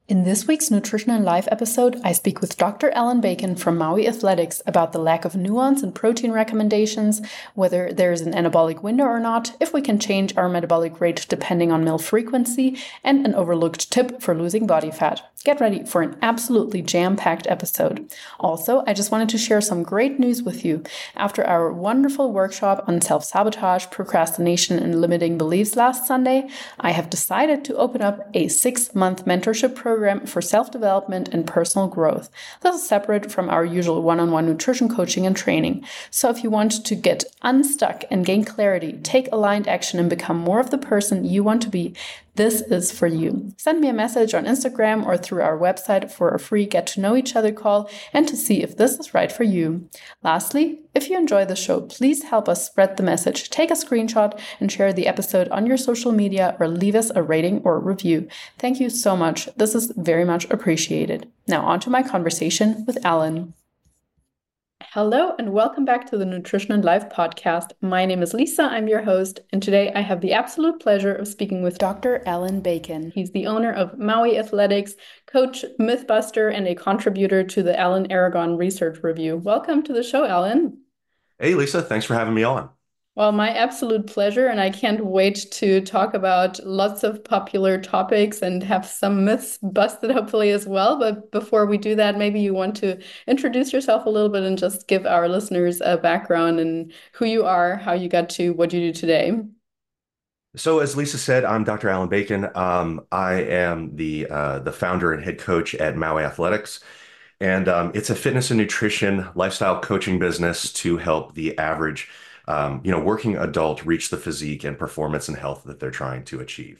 In this week's Nutrition and Life episode, I speak with Dr. Alan Bacon from Maui Athletics about the lack of nuance in protein recommendations, whether there is an anabolic window or not, if we can change our metabolic rate depending on meal frequency, and an overlooked tip for losing body fat. Get ready for an absolutely jam-packed episode. Also, I just wanted to share some great news with you. After our wonderful workshop on self-sabotage, procrastination, and limiting beliefs last Sunday, I have decided to open up a 6-month mentorship program for self-development and personal growth. This is separate from our usual one-on-one nutrition coaching and training. So if you want to get unstuck and gain clarity, take aligned action, and become more of the person you want to be, this is for you. Send me a message on Instagram or through our website for a free get to know each other call and to see if this is right for you. Lastly, if you enjoy the show, please help us spread the message. Take a screenshot and share the episode on your social media or leave us a rating or review. Thank you so much. This is very much appreciated. Now on to my conversation with Alan. Hello and welcome back to the Nutrition and Life podcast. My name is Lisa, I'm your host, and today I have the absolute pleasure of speaking with Dr. Alan Bacon. He's the owner of Maui Athletics, coach, mythbuster, and a contributor to the Alan Aragon Research Review. Welcome to the show, Alan. Hey, Lisa, thanks for having me on. Well, my absolute pleasure, and I can't wait to talk about lots of popular topics and have some myths busted hopefully as well. But before we do that, maybe you want to introduce yourself a little bit and just give our listeners a background and who you are, how you got to what you do today. So, as Lisa said, I'm Dr. Alan Bacon. I am the founder and head coach at Maui Athletics, and it's a fitness and nutrition lifestyle coaching business to help the average working adult reach the physique and performance and health that they're trying to achieve.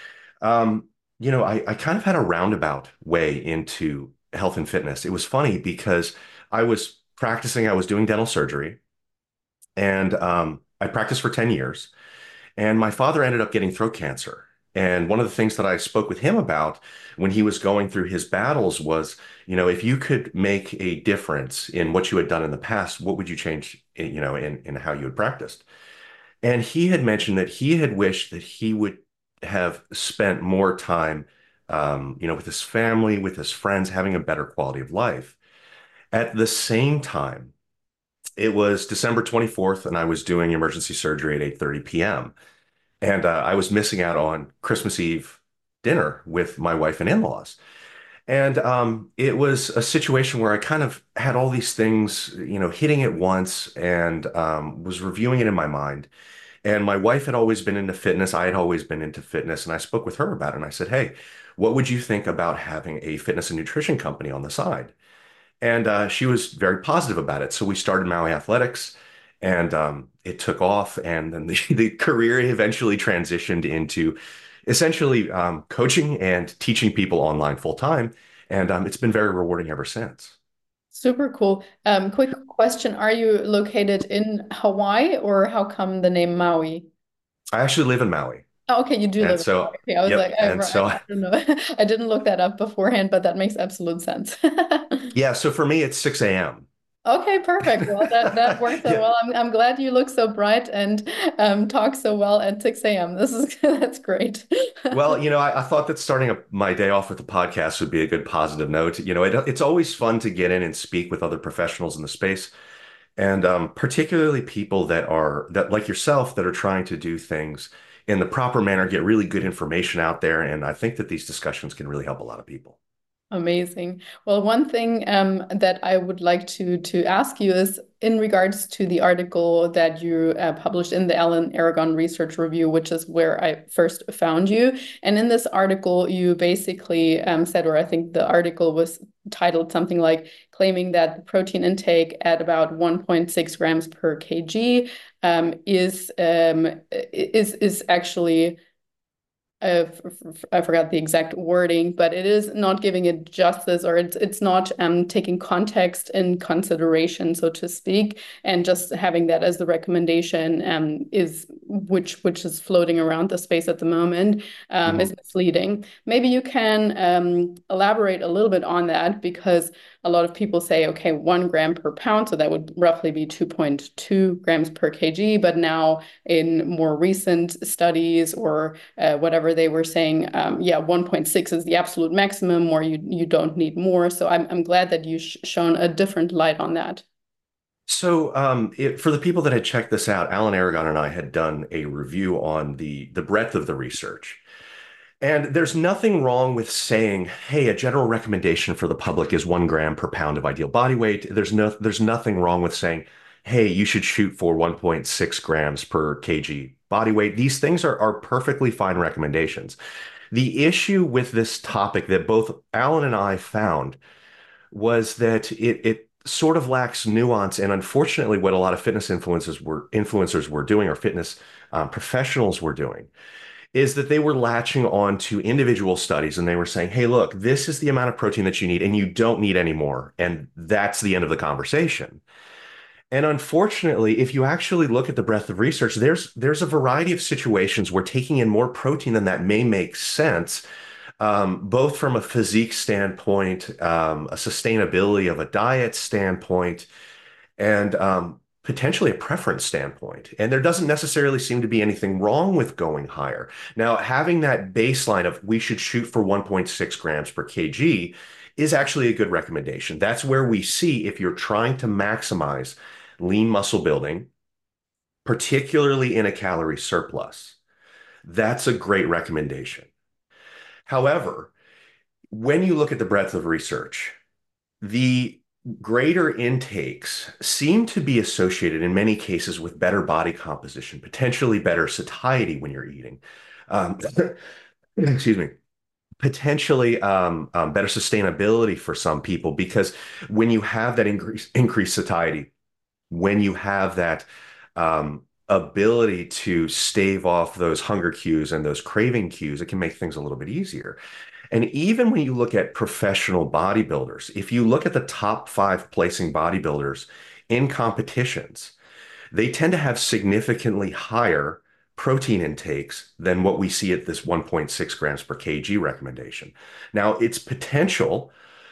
I kind of had a roundabout way into health and fitness. It was funny because I was doing dental surgery, and I practiced for 10 years, and my father ended up getting throat cancer. And one of the things that I spoke with him about when he was going through his battles was, if you could make a difference in what you had done in the past, what would you change, in how you had practiced? And he had mentioned that he had wished that he would have spent more time, with his family, with his friends, having a better quality of life. At the same time, it was December 24th, and I was doing emergency surgery at 8:30 p.m. And I was missing out on Christmas Eve dinner with my wife and in-laws. And it was a situation where I kind of had all these things, hitting at once, and was reviewing it in my mind. And my wife had always been into fitness. I had always been into fitness. And I spoke with her about it. And I said, hey, what would you think about having a fitness and nutrition company on the side? And she was very positive about it. So we started Maui Athletics, and it took off. And then the career eventually transitioned into essentially coaching and teaching people online full time. And it's been very rewarding ever since. Super cool. Quick question. Are you located in Hawaii or how come the name Maui? I actually live in Maui. Oh, okay, you do And live in so, Hawaii. Okay, I was like, yep. And so, I don't know. I didn't look that up beforehand, but that makes absolute sense. yeah, so for me, it's 6 a.m. Okay, perfect. Well, that works out Yeah. well. I'm glad you look so bright and talk so well at 6 a.m. This is that's great. Well, I thought that starting my day off with the podcast would be a good positive note. It's always fun to get in and speak with other professionals in the space, and particularly people that like yourself that are trying to do things in the proper manner, get really good information out there. And I think that these discussions can really help a lot of people. Amazing. Well, one thing that I would like to ask you is in regards to the article that you published in the Alan Aragon Research Review, which is where I first found you. And in this article, you basically said, or I think the article was titled something like claiming that the protein intake at about 1.6 grams per kg is actually I forgot the exact wording, but it is not giving it justice, or it's not taking context in consideration, so to speak, and just having that as the recommendation is which is floating around the space at the moment is misleading. Maybe you can elaborate a little bit on that, because a lot of people say, okay, 1 gram per pound, so that would roughly be 2.2 grams per kg. But now in more recent studies or whatever where they were saying, yeah, 1.6 is the absolute maximum, or you don't need more. So I'm glad that you shown a different light on that. So, for the people that had checked this out, Alan Aragon and I had done a review on the breadth of the research. And there's nothing wrong with saying, hey, a general recommendation for the public is 1 gram per pound of ideal body weight. There's nothing wrong with saying, hey, you should shoot for 1.6 grams per kg body weight. These things are perfectly fine recommendations. The issue with this topic that both Alan and I found was that it sort of lacks nuance. And unfortunately, what a lot of fitness influencers were doing, or fitness professionals were doing, is that they were latching on to individual studies and they were saying, hey, look, this is the amount of protein that you need and you don't need any more. And that's the end of the conversation. And unfortunately, if you actually look at the breadth of research, there's a variety of situations where taking in more protein than that may make sense, both from a physique standpoint, a sustainability of a diet standpoint, and potentially a preference standpoint. And there doesn't necessarily seem to be anything wrong with going higher. Now, having that baseline of we should shoot for 1.6 grams per kg is actually a good recommendation. That's where we see if you're trying to maximize lean muscle building, particularly in a calorie surplus. That's a great recommendation. However, when you look at the breadth of research, the greater intakes seem to be associated in many cases with better body composition, potentially better satiety when you're eating. Um, excuse me. Potentially better sustainability for some people, because when you have that increased satiety, when you have that ability to stave off those hunger cues and those craving cues, it can make things a little bit easier. And even when you look at professional bodybuilders, if you look at the top 5 placing bodybuilders in competitions, they tend to have significantly higher protein intakes than what we see at this 1.6 grams per kg recommendation. Now, it's potential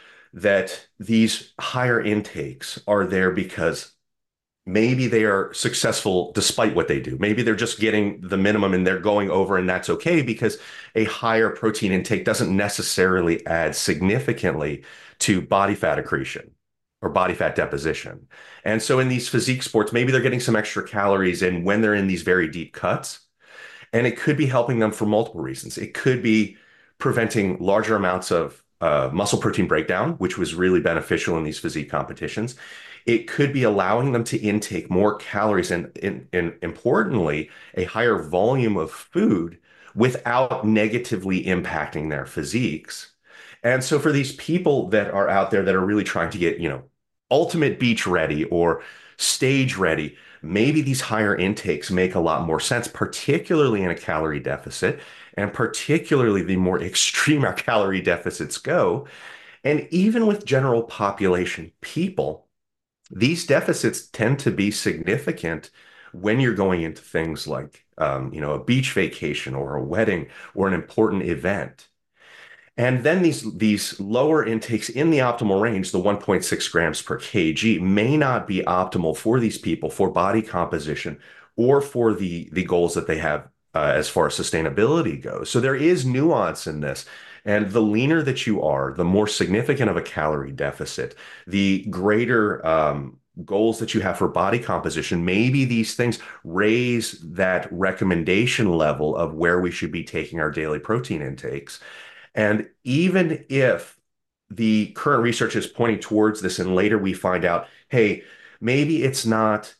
that these higher intakes are there because maybe they are successful despite what they do. Maybe they're just getting the minimum and they're going over, and that's okay because a higher protein intake doesn't necessarily add significantly to body fat accretion or body fat deposition. And so in these physique sports, maybe they're getting some extra calories in when they're in these very deep cuts. And it could be helping them for multiple reasons. It could be preventing larger amounts of muscle protein breakdown, which was really beneficial in these physique competitions. It could be allowing them to intake more calories and importantly, a higher volume of food without negatively impacting their physiques. And so for these people that are out there that are really trying to get, ultimate beach ready or stage ready, maybe these higher intakes make a lot more sense, particularly in a calorie deficit, and particularly the more extreme our calorie deficits go. And even with general population people, these deficits tend to be significant when you're going into things like, a beach vacation or a wedding or an important event. And then these lower intakes in the optimal range, the 1.6 grams per kg, may not be optimal for these people for body composition or for the goals that they have as far as sustainability goes. So there is nuance in this. And the leaner that you are, the more significant of a calorie deficit, the greater goals that you have for body composition. Maybe these things raise that recommendation level of where we should be taking our daily protein intakes. And even if the current research is pointing towards this, and later we find out, hey, maybe it's not,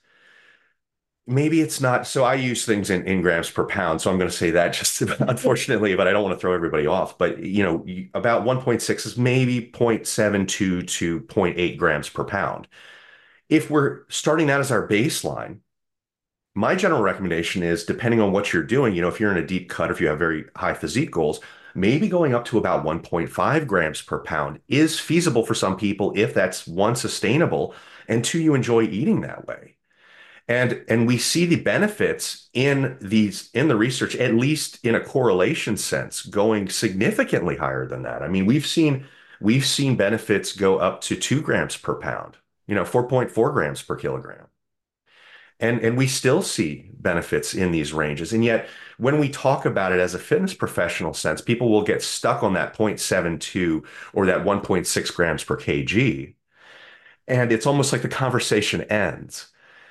maybe it's not. So I use things in grams per pound. So I'm going to say that just unfortunately, but I don't want to throw everybody off. But, about 1.6 is maybe 0.72 to zero point 0.8 grams per pound. If we're starting that as our baseline, my general recommendation is, depending on what you're doing, if you're in a deep cut, or if you have very high physique goals, maybe going up to about 1.5 grams per pound is feasible for some people if that's one, sustainable, and two, you enjoy eating that way. And we see the benefits in the research, at least in a correlation sense, going significantly higher than that. I mean, we've seen benefits go up to 2 grams per pound, 4.4 grams per kilogram. And we still see benefits in these ranges. And yet, when we talk about it as a fitness professional sense, people will get stuck on that 0.72 or that 1.6 grams per kg. And it's almost like the conversation ends.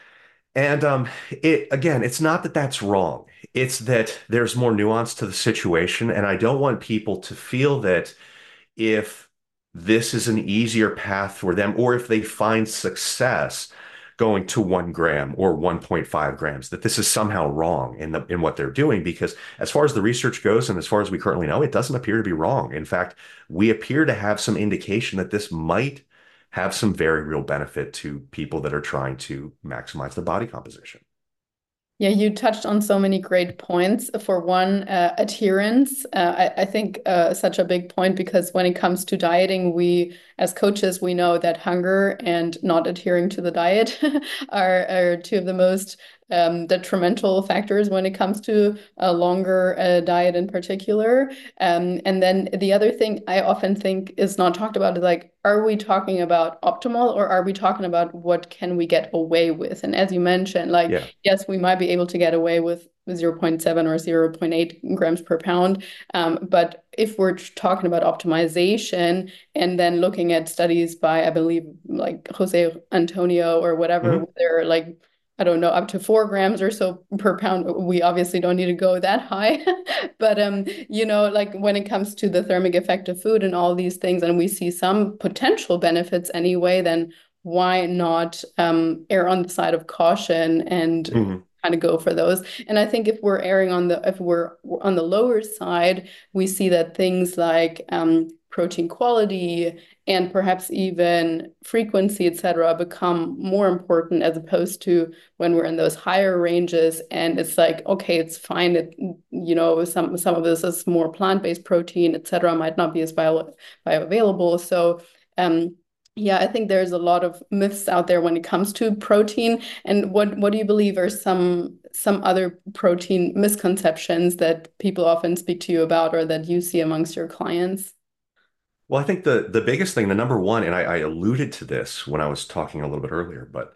And it again, it's not that that's wrong. It's that there's more nuance to the situation. And I don't want people to feel that if this is an easier path for them, or if they find success going to 1 gram or 1.5 grams, that this is somehow wrong in what they're doing. Because as far as the research goes, and as far as we currently know, it doesn't appear to be wrong. In fact, we appear to have some indication that this might have some very real benefit to people that are trying to maximize their body composition. Yeah, you touched on so many great points. For one, adherence. I think such a big point because when it comes to dieting, we as coaches, we know that hunger and not adhering to the diet are two of the most detrimental factors when it comes to a longer diet in particular. And then the other thing I often think is not talked about is like, are we talking about optimal or are we talking about what can we get away with? And as you mentioned, like, Yeah. yes, we might be able to get away with 0.7 or 0.8 grams per pound. But if we're talking about optimization and then looking at studies by, I believe, like Jose Antonio or whatever, Mhm. they're like, I don't know, up to 4 grams or so per pound. We obviously don't need to go that high. But like when it comes to the thermic effect of food and all these things, and we see some potential benefits anyway, then why not err on the side of caution and Mhm. kind of go for those? And I think if we're on the lower side, we see that things like protein quality and perhaps even frequency, etc., become more important as opposed to when we're in those higher ranges. And it's like, okay, it's fine. Some of this is more plant-based protein, etc., might not be as bioavailable. So yeah, I think there's a lot of myths out there when it comes to protein. And what do you believe are some other protein misconceptions that people often speak to you about or that you see amongst your clients? Well, I think the biggest thing, the number one, and I alluded to this when I was talking a little bit earlier, but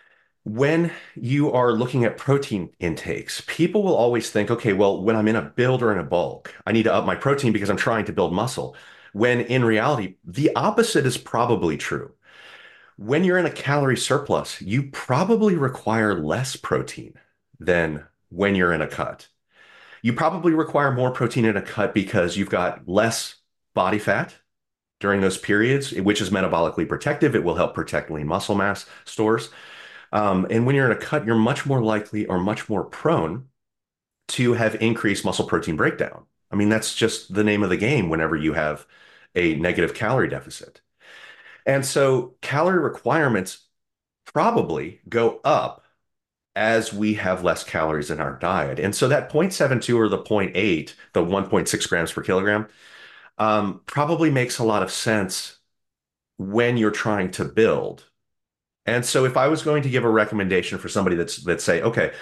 when you are looking at protein intakes, people will always think, okay, well, when I'm in a build or in a bulk, I need to up my protein because I'm trying to build muscle. When in reality, the opposite is probably true. When you're in a calorie surplus, you probably require less protein than when you're in a cut. You probably require more protein in a cut because you've got less body fat during those periods, which is metabolically protective. It will help protect lean muscle mass stores. And when you're in a cut, you're much more likely or much more prone to have increased muscle protein breakdown. I mean, that's just the name of the game whenever you have a negative calorie deficit. And so calorie requirements probably go up as we have less calories in our diet. And so that 0.72 or the zero point 0.8, the 1.6 grams per kilogram, probably makes a lot of sense when you're trying to build. And so if I was going to give a recommendation for somebody that's say, okay,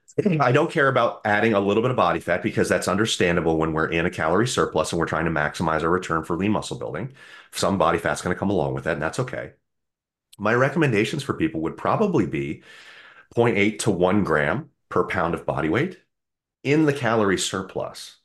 I don't care about adding a little bit of body fat because that's understandable when we're in a calorie surplus and we're trying to maximize our return for lean muscle building. Some body fat's going to come along with that, and that's okay. My recommendations for people would probably be zero point 0.8 to 1 gram per pound of body weight in the calorie surplus.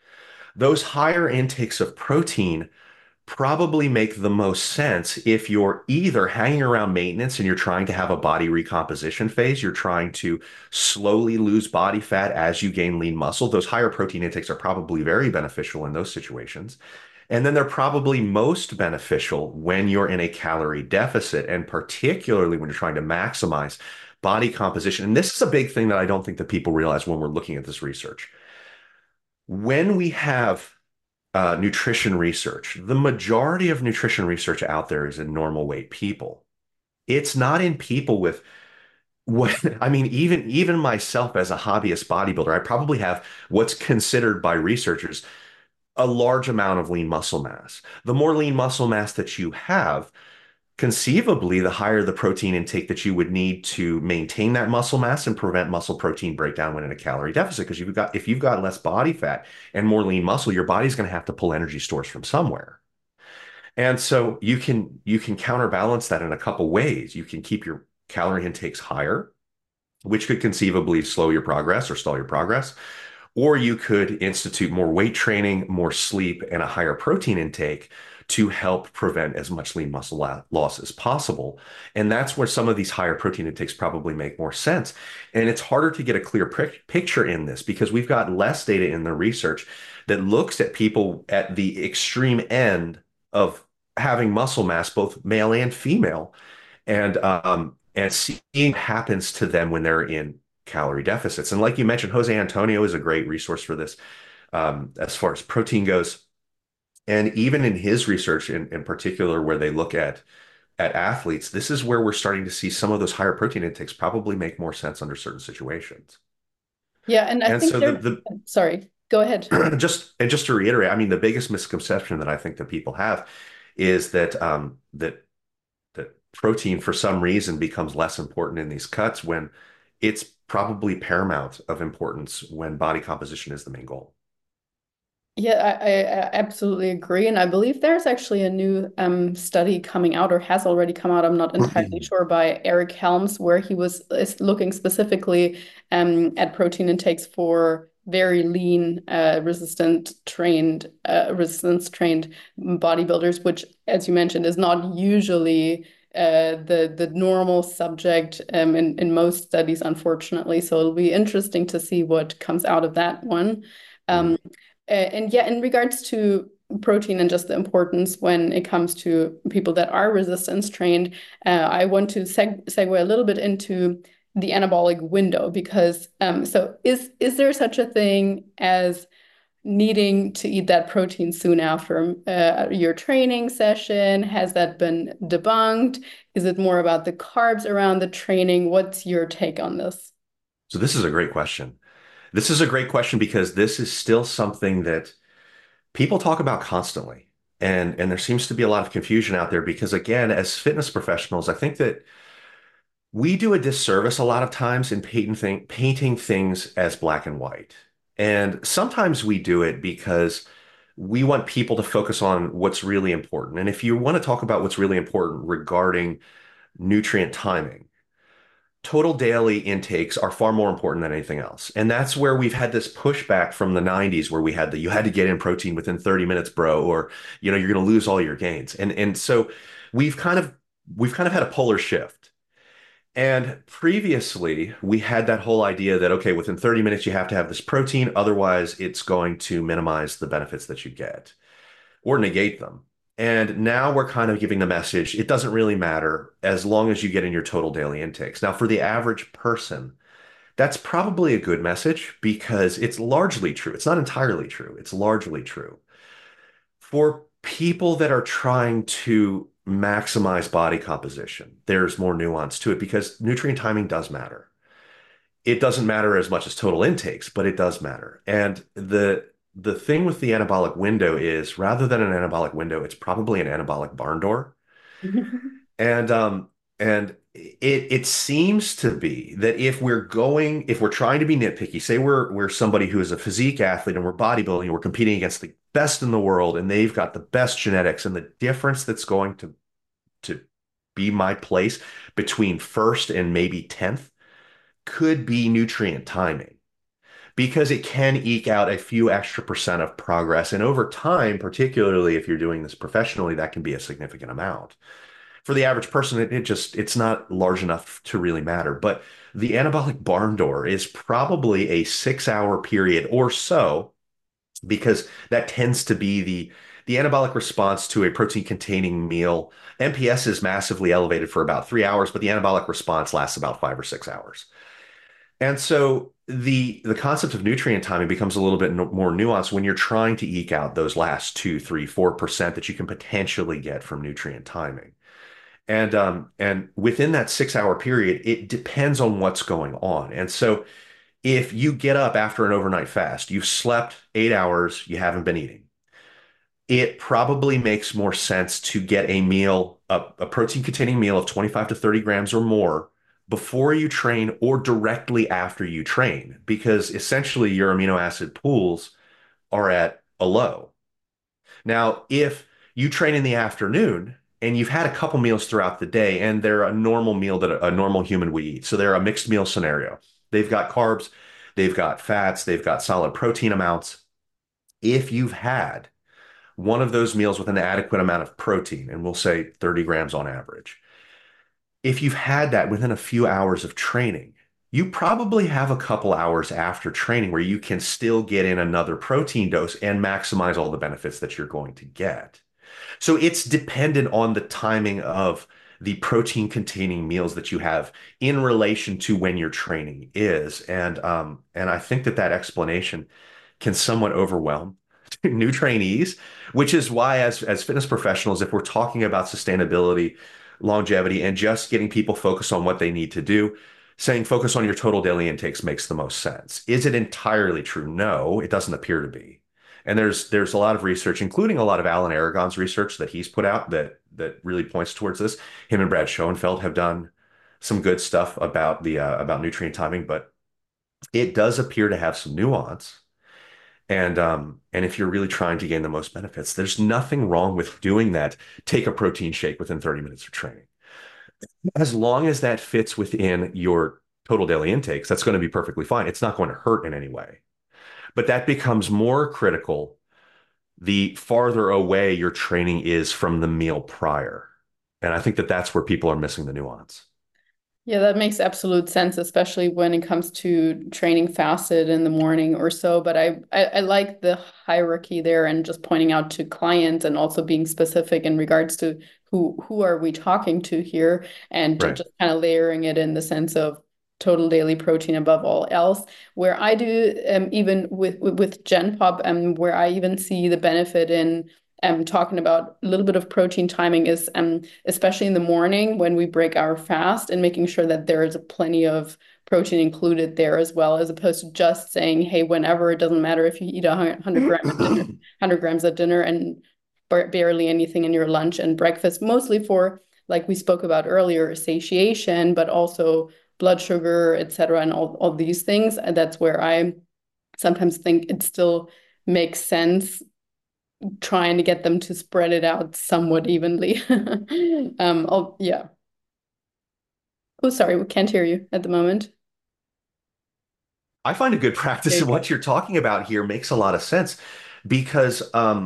Those higher intakes of protein probably make the most sense if you're either hanging around maintenance and you're trying to have a body recomposition phase, you're trying to slowly lose body fat as you gain lean muscle. Those higher protein intakes are probably very beneficial in those situations. And then they're probably most beneficial when you're in a calorie deficit, and particularly when you're trying to maximize body composition. And this is a big thing that I don't think that people realize when we're looking at this research. When we have nutrition research, the majority of nutrition research out there is in normal weight people. It's not in people with what I mean, even myself as a hobbyist bodybuilder, I probably have what's considered by researchers a large amount of lean muscle mass. The more lean muscle mass that you have, conceivably, the higher the protein intake that you would need to maintain that muscle mass and prevent muscle protein breakdown when in a calorie deficit. Because if you've got less body fat and more lean muscle, your body's going to have to pull energy stores from somewhere. And so you can counterbalance that in a couple ways. You can keep your calorie intakes higher which could conceivably slow your progress or stall your progress. Or you could institute more weight training, more sleep, and a higher protein intake to help prevent as much lean muscle loss as possible. And that's where some of these higher protein intakes probably make more sense. And it's harder to get a clear picture in this because we've got less data in the research that looks at people at the extreme end of having muscle mass, both male and female, and seeing what happens to them when they're in calorie deficits. And like you mentioned, Jose Antonio is a great resource for this as far as protein goes. And even in his research in particular, where they look at athletes, this is where we're starting to see some of those higher protein intakes probably make more sense under certain situations. Yeah, and I And think so there, sorry, go ahead. just to reiterate, I mean, the biggest misconception that I think that people have is that protein for some reason becomes less important in these cuts when it's probably paramount of importance when body composition is the main goal. Yeah, I absolutely agree. And I believe there's actually a new study coming out or has already come out. I'm not entirely sure by Eric Helms, where he is looking specifically at protein intakes for very lean, resistance trained bodybuilders, which, as you mentioned, is not usually the normal subject in most studies, unfortunately. So it'll be interesting to see what comes out of that one. Mhm. Um, and yeah, in regards to protein and just the importance when it comes to people that are resistance trained, I want to segue a little bit into the anabolic window because so is there such a thing as needing to eat that protein soon after your training session? Has that been debunked? Is it more about the carbs around the training? What's your take on this? So this is a great question. This is a great question because this is still something that people talk about constantly. And there seems to be a lot of confusion out there because again, as fitness professionals, I think that we do a disservice a lot of times in painting things as black and white. And sometimes we do it because we want people to focus on what's really important. And if you want to talk about what's really important regarding nutrient timing, total daily intakes are far more important than anything else. And that's where we've had this pushback from the 90s where we had you had to get in protein within 30 minutes, bro, or you're going to lose all your gains. And so we've kind of we've kind of had a polar shift. And previously, we had that whole idea that, okay, within 30 minutes, you have to have this protein. Otherwise, it's going to minimize the benefits that you get or negate them. And now we're kind of giving the message it doesn't really matter as long as you get in your total daily intakes. Now, for the average person, that's probably a good message because it's largely true. It's not entirely true, it's largely true. For people that are trying to maximize body composition, there's more nuance to it because nutrient timing does matter. It doesn't matter as much as total intakes, but it does matter. And the thing with the anabolic window is rather than an anabolic window, it's probably an anabolic barn door. And it seems to be that if we're trying to be nitpicky, say we're somebody who is a physique athlete and we're bodybuilding and we're competing against the best in the world and they've got the best genetics and the difference that's going to be my place between first and maybe 10th could be nutrient timing because it can eke out a few extra percent of progress. And over time, particularly if you're doing this professionally, that can be a significant amount. For the average person, it's not large enough to really matter. But the anabolic barn door is probably a 6 hour period or so, because that tends to be the anabolic response to a protein containing meal. MPS is massively elevated for about 3 hours, but the anabolic response lasts about 5 or 6 hours. And so the concept of nutrient timing becomes a little bit more nuanced when you're trying to eke out those last 2, 3, 4% that you can potentially get from nutrient timing. And within that 6 hour period, it depends on what's going on. And so if you get up after an overnight fast, you've slept 8 hours, you haven't been eating, it probably makes more sense to get a meal, a protein containing meal of 25 to 30 grams or more before you train or directly after you train, because essentially your amino acid pools are at a low. Now, if you train in the afternoon and you've had a couple meals throughout the day, and they're a normal meal that a normal human would eat. So they're a mixed meal scenario. They've got carbs, they've got fats, they've got solid protein amounts. If you've had one of those meals with an adequate amount of protein, and we'll say 30 grams on average, if you've had that within a few hours of training, you probably have a couple hours after training where you can still get in another protein dose and maximize all the benefits that you're going to get. So it's dependent on the timing of the protein containing meals that you have in relation to when your training is. And I think that that explanation can somewhat overwhelm new trainees, which is why as fitness professionals, if we're talking about sustainability, longevity, and just getting people focused on what they need to do, saying focus on your total daily intakes makes the most sense. Is it entirely true? No, it doesn't appear to be. And there's a lot of research, including a lot of Alan Aragon's research that he's put out that really points towards this. Him and Brad Schoenfeld have done some good stuff about the about nutrient timing, but it does appear to have some nuance. And if you're really trying to gain the most benefits, there's nothing wrong with doing that. Take a protein shake within 30 minutes of training. As long as that fits within your total daily intakes, that's going to be perfectly fine. It's not going to hurt in any way. But that becomes more critical the farther away your training is from the meal prior. And I think that that's where people are missing the nuance. Yeah, that makes absolute sense, especially when it comes to training fasted in the morning or so. But I like the hierarchy there and just pointing out to clients and also being specific in regards to who are we talking to here and Right. just kind of layering it in the sense of total daily protein above all else. Where I do even with Gen Pop, where I even see the benefit in talking about a little bit of protein timing is especially in the morning when we break our fast and making sure that there is plenty of protein included there as well, as opposed to just saying, hey, whenever, it doesn't matter if you eat 100 grams at dinner and barely anything in your lunch and breakfast, mostly for, like we spoke about earlier, satiation, but also blood sugar, etc., and all these things. And that's where I sometimes think it still makes sense trying to get them to spread it out somewhat evenly. Oh, yeah. Oh, sorry, we can't hear you at the moment. I find a good practice There in you go. what you're talking about here makes a lot of sense because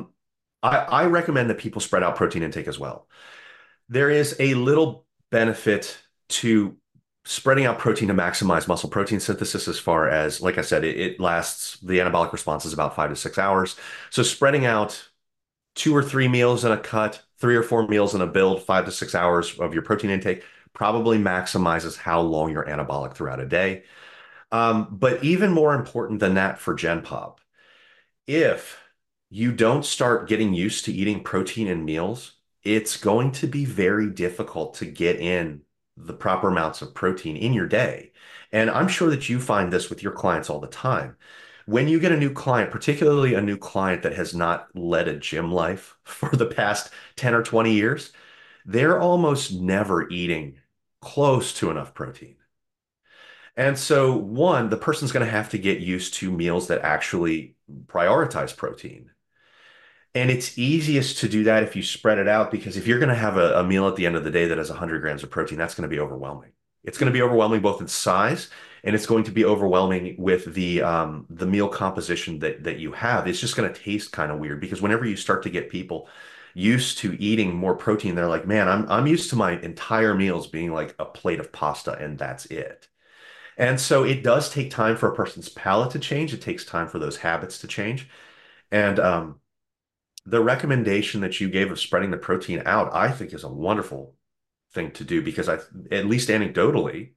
I recommend that people spread out protein intake as well. There is a little benefit to spreading out protein to maximize muscle protein synthesis as far as, like I said, it lasts, the anabolic response is about 5 to 6 hours. So spreading out 2 or 3 meals in a cut, 3 or 4 meals in a build, 5 to 6 hours of your protein intake probably maximizes how long you're anabolic throughout a day. But even more important than that for Gen Pop, if you don't start getting used to eating protein in meals, it's going to be very difficult to get in the proper amounts of protein in your day. And I'm sure that you find this with your clients all the time. When you get a new client, particularly a new client that has not led a gym life for the past 10 or 20 years, they're almost never eating close to enough protein. And so, one, the person's going to have to get used to meals that actually prioritize protein. And it's easiest to do that if you spread it out because if you're going to have a meal at the end of the day that has 100 grams of protein, that's going to be overwhelming. It's going to be overwhelming both in size and it's going to be overwhelming with the meal composition that you have. It's just going to taste kind of weird because whenever you start to get people used to eating more protein, they're like, man, I'm used to my entire meals being like a plate of pasta and that's it. And so it does take time for a person's palate to change. It takes time for those habits to change. And the recommendation that you gave of spreading the protein out, I think is a wonderful thing to do because at least anecdotally,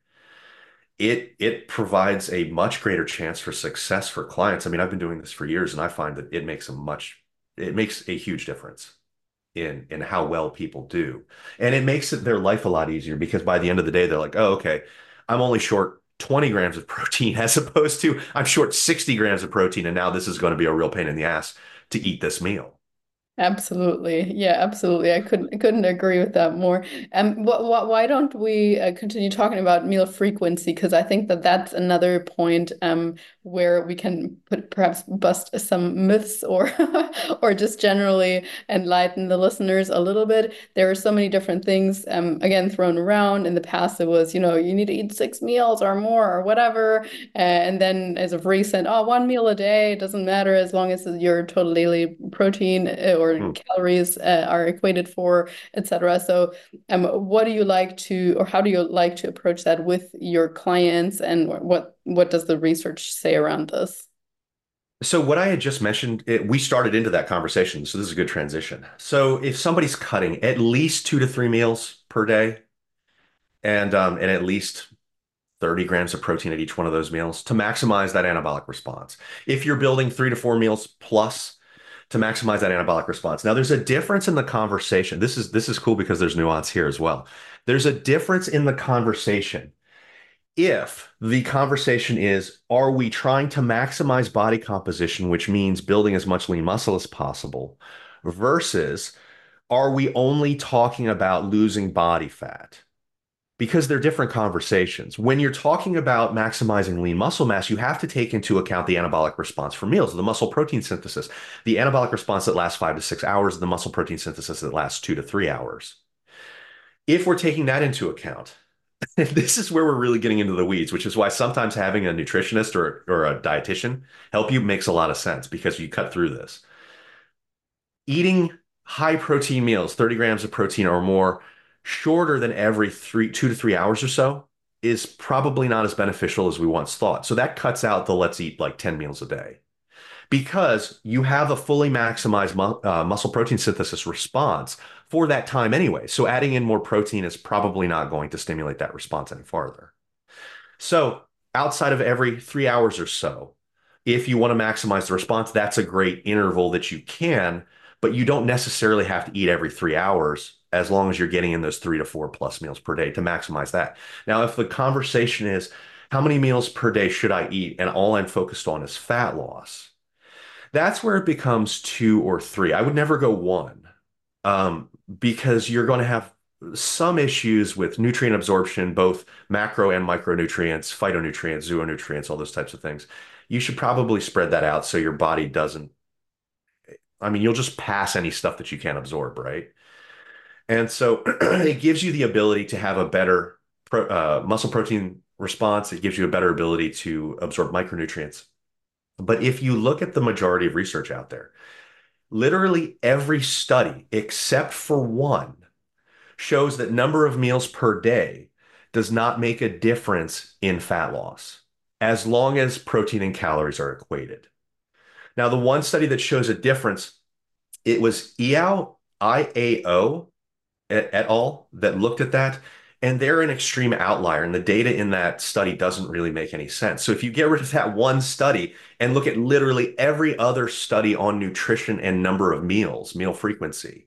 it provides a much greater chance for success for clients. I mean, I've been doing this for years and I find that it makes a huge difference in how well people do. And it makes their life a lot easier because by the end of the day, they're like, oh, okay, I'm only short 20 grams of protein as opposed to I'm short 60 grams of protein. And now this is going to be a real pain in the ass to eat this meal. Absolutely. Yeah, absolutely. I couldn't agree with that more. Why don't we continue talking about meal frequency? Because I think that that's another point where we can perhaps bust some myths or or just generally enlighten the listeners a little bit. There are so many different things again thrown around. In the past, it was, you need to eat 6 meals or more or whatever. And then as of recent, oh, 1 meal a day, it doesn't matter as long as your total daily protein or Hmm. calories are equated for, etc. So, what do you like to, or how do you like to approach that with your clients, and what does the research say around this? So what I had just mentioned, we started into that conversation, so this is a good transition. So if somebody's cutting at least 2 to 3 meals per day, and at least 30 grams of protein at each one of those meals to maximize that anabolic response. If you're building 3 to 4 meals plus to maximize that anabolic response. Now, there's a difference in the conversation. This is cool because there's nuance here as well. There's a difference in the conversation. If the conversation is, are we trying to maximize body composition, which means building as much lean muscle as possible, versus are we only talking about losing body fat? Because they're different conversations. When you're talking about maximizing lean muscle mass, you have to take into account the anabolic response for meals, the muscle protein synthesis, the anabolic response that lasts 5 to 6 hours, the muscle protein synthesis that lasts 2 to 3 hours. If we're taking that into account, this is where we're really getting into the weeds, which is why sometimes having a nutritionist or a dietitian help you makes a lot of sense because you cut through this. Eating high protein meals, 30 grams of protein or more, shorter than every 2 to 3 hours or so, is probably not as beneficial as we once thought. So that cuts out the let's eat like 10 meals a day because you have a fully maximized muscle protein synthesis response for that time anyway. So adding in more protein is probably not going to stimulate that response any farther. So outside of every 3 hours or so, if you want to maximize the response, that's a great interval that you can, but you don't necessarily have to eat every 3 hours as long as you're getting in those 3 to 4 plus meals per day to maximize that. Now, if the conversation is how many meals per day should I eat, and all I'm focused on is fat loss, that's where it becomes 2 or 3. I would never go one, because you're going to have some issues with nutrient absorption, both macro and micronutrients, phytonutrients, zoonutrients, all those types of things. You should probably spread that out so your body doesn't, I mean, you'll just pass any stuff that you can't absorb, right? And so it gives you the ability to have a better muscle protein response. It gives you a better ability to absorb micronutrients. But if you look at the majority of research out there, literally every study except for one shows that number of meals per day does not make a difference in fat loss as long as protein and calories are equated. Now, the one study that shows a difference, it was IAO et al. That looked at that, and they're an extreme outlier, and the data in that study doesn't really make any sense. So if you get rid of that one study and look at literally every other study on nutrition and number of meals, meal frequency,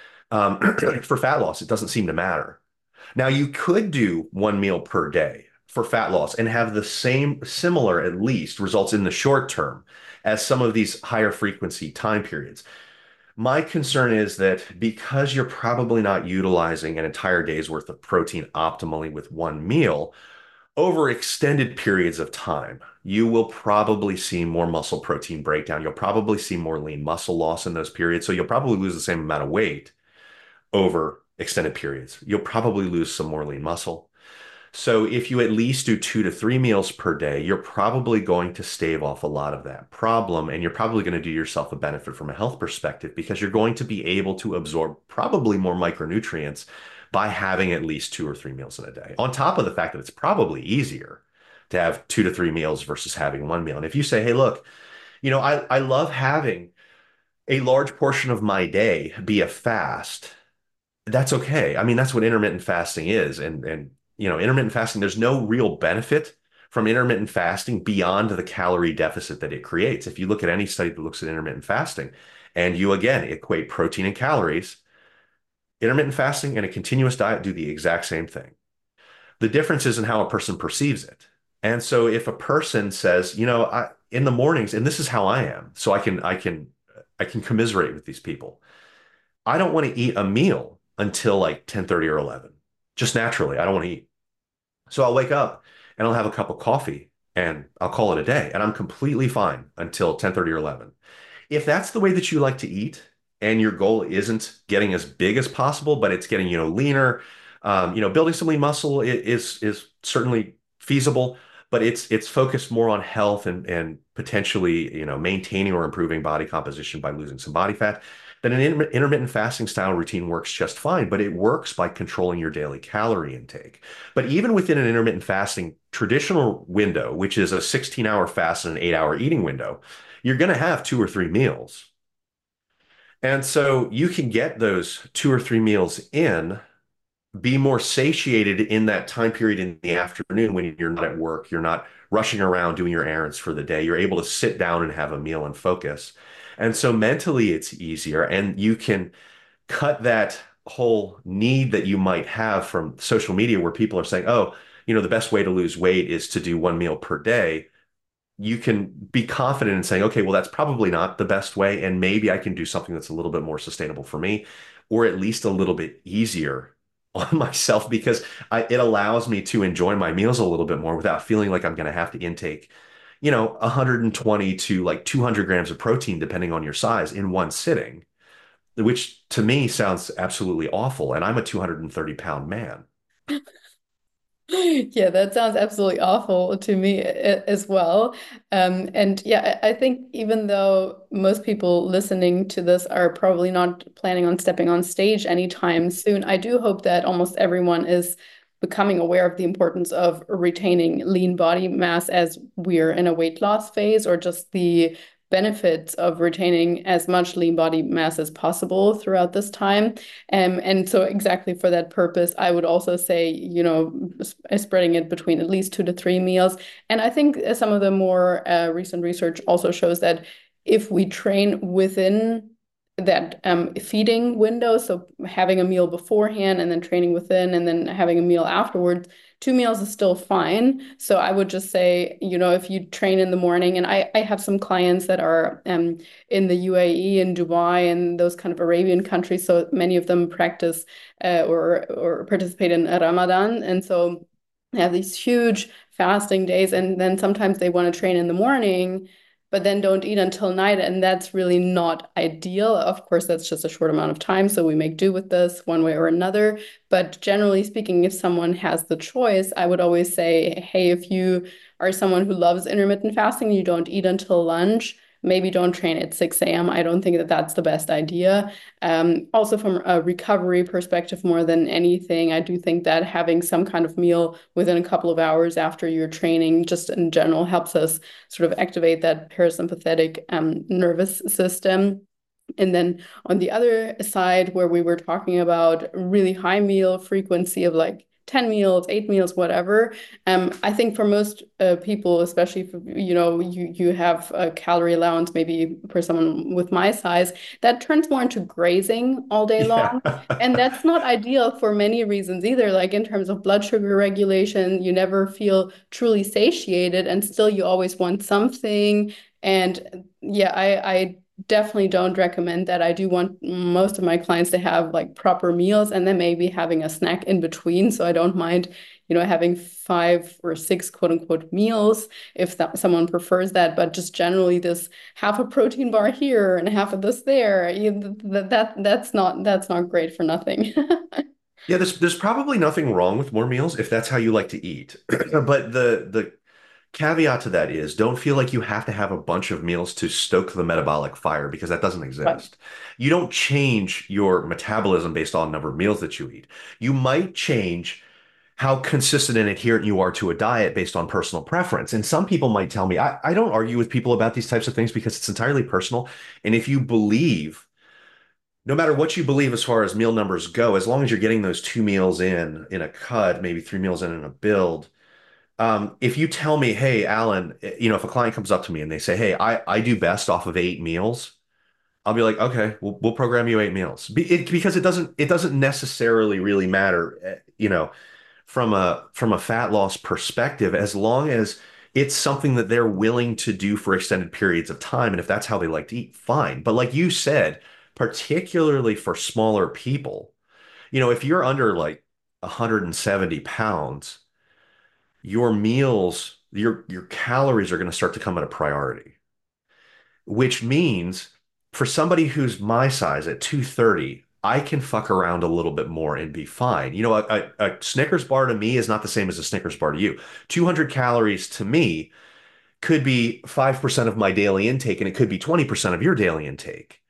for fat loss, it doesn't seem to matter. Now, you could do 1 meal per day for fat loss and have the same, similar at least, results in the short term as some of these higher frequency time periods. My concern is that because you're probably not utilizing an entire day's worth of protein optimally with one meal, over extended periods of time, you will probably see more muscle protein breakdown. You'll probably see more lean muscle loss in those periods. So you'll probably lose the same amount of weight over extended periods. You'll probably lose some more lean muscle. So if you at least do 2 to 3 meals per day, you're probably going to stave off a lot of that problem, and you're probably going to do yourself a benefit from a health perspective because you're going to be able to absorb probably more micronutrients by having at least 2 or 3 meals in a day. On top of the fact that it's probably easier to have 2 to 3 meals versus having 1 meal. And if you say, hey, look, I love having a large portion of my day be a fast, that's okay. I mean, that's what intermittent fasting is. And intermittent fasting, there's no real benefit from intermittent fasting beyond the calorie deficit that it creates. If you look at any study that looks at intermittent fasting and you again equate protein and calories, intermittent fasting and a continuous diet do the exact same thing. The difference is in how a person perceives it. And so if a person says, in the mornings, and this is how I am, so I can I can commiserate with these people. I don't want to eat a meal until like 10:30 or 11. Just naturally, I don't want to eat. So I'll wake up and I'll have a cup of coffee and I'll call it a day. And I'm completely fine until 10:30 or 11. If that's the way that you like to eat and your goal isn't getting as big as possible, but it's getting, leaner, building some lean muscle is certainly feasible, but it's focused more on health and potentially, maintaining or improving body composition by losing some body fat. Then an intermittent fasting style routine works just fine, but it works by controlling your daily calorie intake. But even within an intermittent fasting traditional window, which is a 16-hour fast and an 8-hour eating window, you're going to have two or three meals. And so you can get those two or three meals in, be more satiated in that time period in the afternoon when you're not at work, you're not rushing around doing your errands for the day. You're able to sit down and have a meal and focus. And so mentally it's easier and you can cut that whole need that you might have from social media where people are saying, oh, the best way to lose weight is to do one meal per day. You can be confident in saying, okay, well, that's probably not the best way. And maybe I can do something that's a little bit more sustainable for me, or at least a little bit easier on myself because it allows me to enjoy my meals a little bit more without feeling like I'm going to have to intake, 120 to like 200 grams of protein, depending on your size, in one sitting, which to me sounds absolutely awful. And I'm a 230-pound man. Yeah, that sounds absolutely awful to me as well. And yeah, I think even though most people listening to this are probably not planning on stepping on stage anytime soon, I do hope that almost everyone is becoming aware of the importance of retaining lean body mass as we're in a weight loss phase, or just the benefits of retaining as much lean body mass as possible throughout this time. And so exactly for that purpose, I would also say, spreading it between at least 2 to 3 meals. And I think some of the more recent research also shows that if we train within that feeding window, so having a meal beforehand and then training within and then having a meal afterwards, 2 meals is still fine. So I would just say, if you train in the morning, and I have some clients that are in the UAE and Dubai and those kind of Arabian countries. So many of them practice or participate in Ramadan. And so they have these huge fasting days. And then sometimes they want to train in the morning, but then don't eat until night. And that's really not ideal. Of course, that's just a short amount of time. So we make do with this one way or another. But generally speaking, if someone has the choice, I would always say, hey, if you are someone who loves intermittent fasting, you don't eat until lunch, maybe don't train at 6 a.m. I don't think that that's the best idea. Also, from a recovery perspective, more than anything, I do think that having some kind of meal within a couple of hours after your training, just in general, helps us sort of activate that parasympathetic nervous system. And then on the other side, where we were talking about really high meal frequency of like 10 meals, 8 meals, whatever. I think for most people, especially if you have a calorie allowance, maybe for someone with my size, that turns more into grazing all day Yeah. long. And that's not ideal for many reasons either. Like in terms of blood sugar regulation, you never feel truly satiated, and still you always want something. And yeah, I definitely don't recommend that. I do want most of my clients to have like proper meals and then maybe having a snack in between. So I don't mind, having 5 or 6 quote unquote meals if someone prefers that. But just generally, this half a protein bar here and half of this there, that's not great for nothing. Yeah, there's probably nothing wrong with more meals if that's how you like to eat. But the caveat to that is don't feel like you have to have a bunch of meals to stoke the metabolic fire because that doesn't Right. exist. You don't change your metabolism based on the number of meals that you eat. You might change how consistent and adherent you are to a diet based on personal preference. And some people might tell me, I don't argue with people about these types of things because it's entirely personal. And if you believe, no matter what you believe as far as meal numbers go, as long as you're getting those 2 meals in a cut, maybe 3 meals in a build, if you tell me, hey, Alan, if a client comes up to me and they say, hey, I do best off of 8 meals, I'll be like, okay, we'll program you 8 meals. Because it doesn't necessarily really matter, from a fat loss perspective, as long as it's something that they're willing to do for extended periods of time. And if that's how they like to eat, fine. But like you said, particularly for smaller people, if you're under like 170 pounds, your meals, your calories are going to start to come at a priority, which means for somebody who's my size at 230, I can fuck around a little bit more and be fine. A Snickers bar to me is not the same as a Snickers bar to you. 200 calories to me could be 5% of my daily intake, and it could be 20% of your daily intake.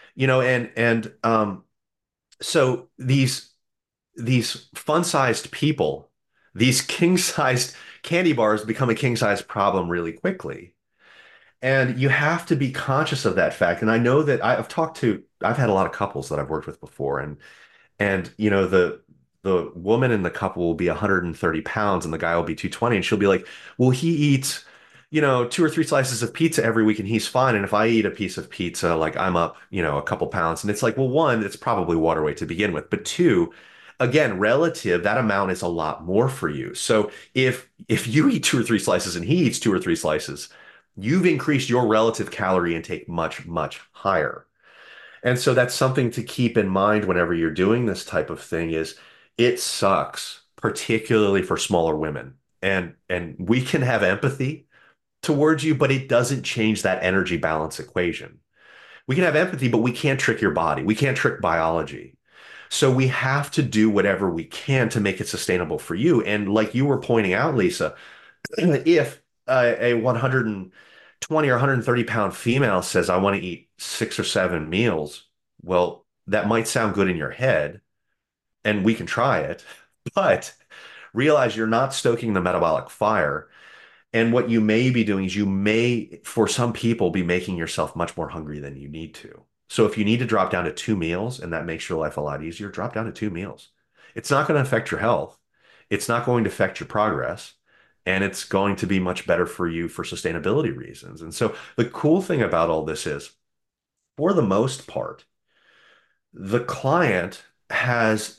So these fun-sized people, these king-sized candy bars become a king-sized problem really quickly. And you have to be conscious of that fact. And I know that I've had a lot of couples that I've worked with before, and the woman in the couple will be 130 pounds and the guy will be 220, and she'll be like, well, he eats, two or three slices of pizza every week and he's fine. And if I eat a piece of pizza, like I'm up, a couple pounds. And it's like, well, one, it's probably water weight to begin with. But two, again, relative, that amount is a lot more for you. So if you eat two or three slices and he eats two or three slices, you've increased your relative calorie intake much, much higher. And so that's something to keep in mind whenever you're doing this type of thing is it sucks, particularly for smaller women. And we can have empathy towards you, but it doesn't change that energy balance equation. We can have empathy, but we can't trick your body. We can't trick biology. So we have to do whatever we can to make it sustainable for you. And like you were pointing out, Lisa, if a 120 or 130 pound female says, I want to eat 6 or 7 meals, well, that might sound good in your head, and we can try it, but realize you're not stoking the metabolic fire. And what you may be doing is you may, for some people, be making yourself much more hungry than you need to. So if you need to drop down to 2 meals and that makes your life a lot easier, drop down to 2 meals. It's not going to affect your health. It's not going to affect your progress. And it's going to be much better for you for sustainability reasons. And so the cool thing about all this is, for the most part, the client has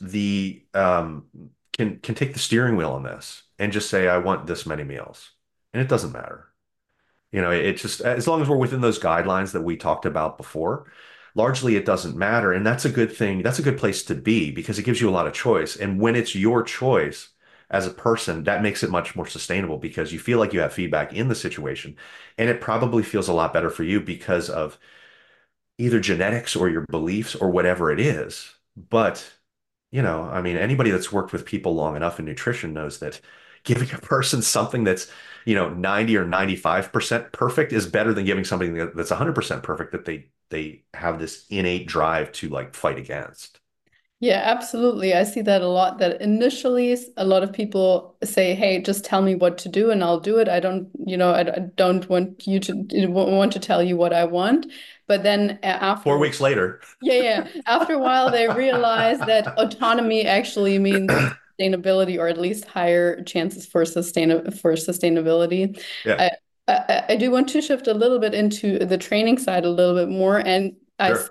can take the steering wheel on this and just say, I want this many meals. And it doesn't matter. It just, as long as we're within those guidelines that we talked about before, largely it doesn't matter. And that's a good thing. That's a good place to be because it gives you a lot of choice. And when it's your choice as a person, that makes it much more sustainable because you feel like you have feedback in the situation. And it probably feels a lot better for you because of either genetics or your beliefs or whatever it is. But, I mean, anybody that's worked with people long enough in nutrition knows that giving a person something that's, 90 or 95% perfect is better than giving something that's 100% perfect that they have this innate drive to like fight against. Yeah, absolutely. I see that a lot. That initially a lot of people say, "Hey, just tell me what to do and I'll do it. I don't, I don't want you to want to tell you what I want." But then after, 4 weeks later. yeah, after a while, they realize that autonomy actually means sustainability, or at least higher chances for sustainability. Yeah, I, I do want to shift a little bit into the training side a little bit more, and I saw sure.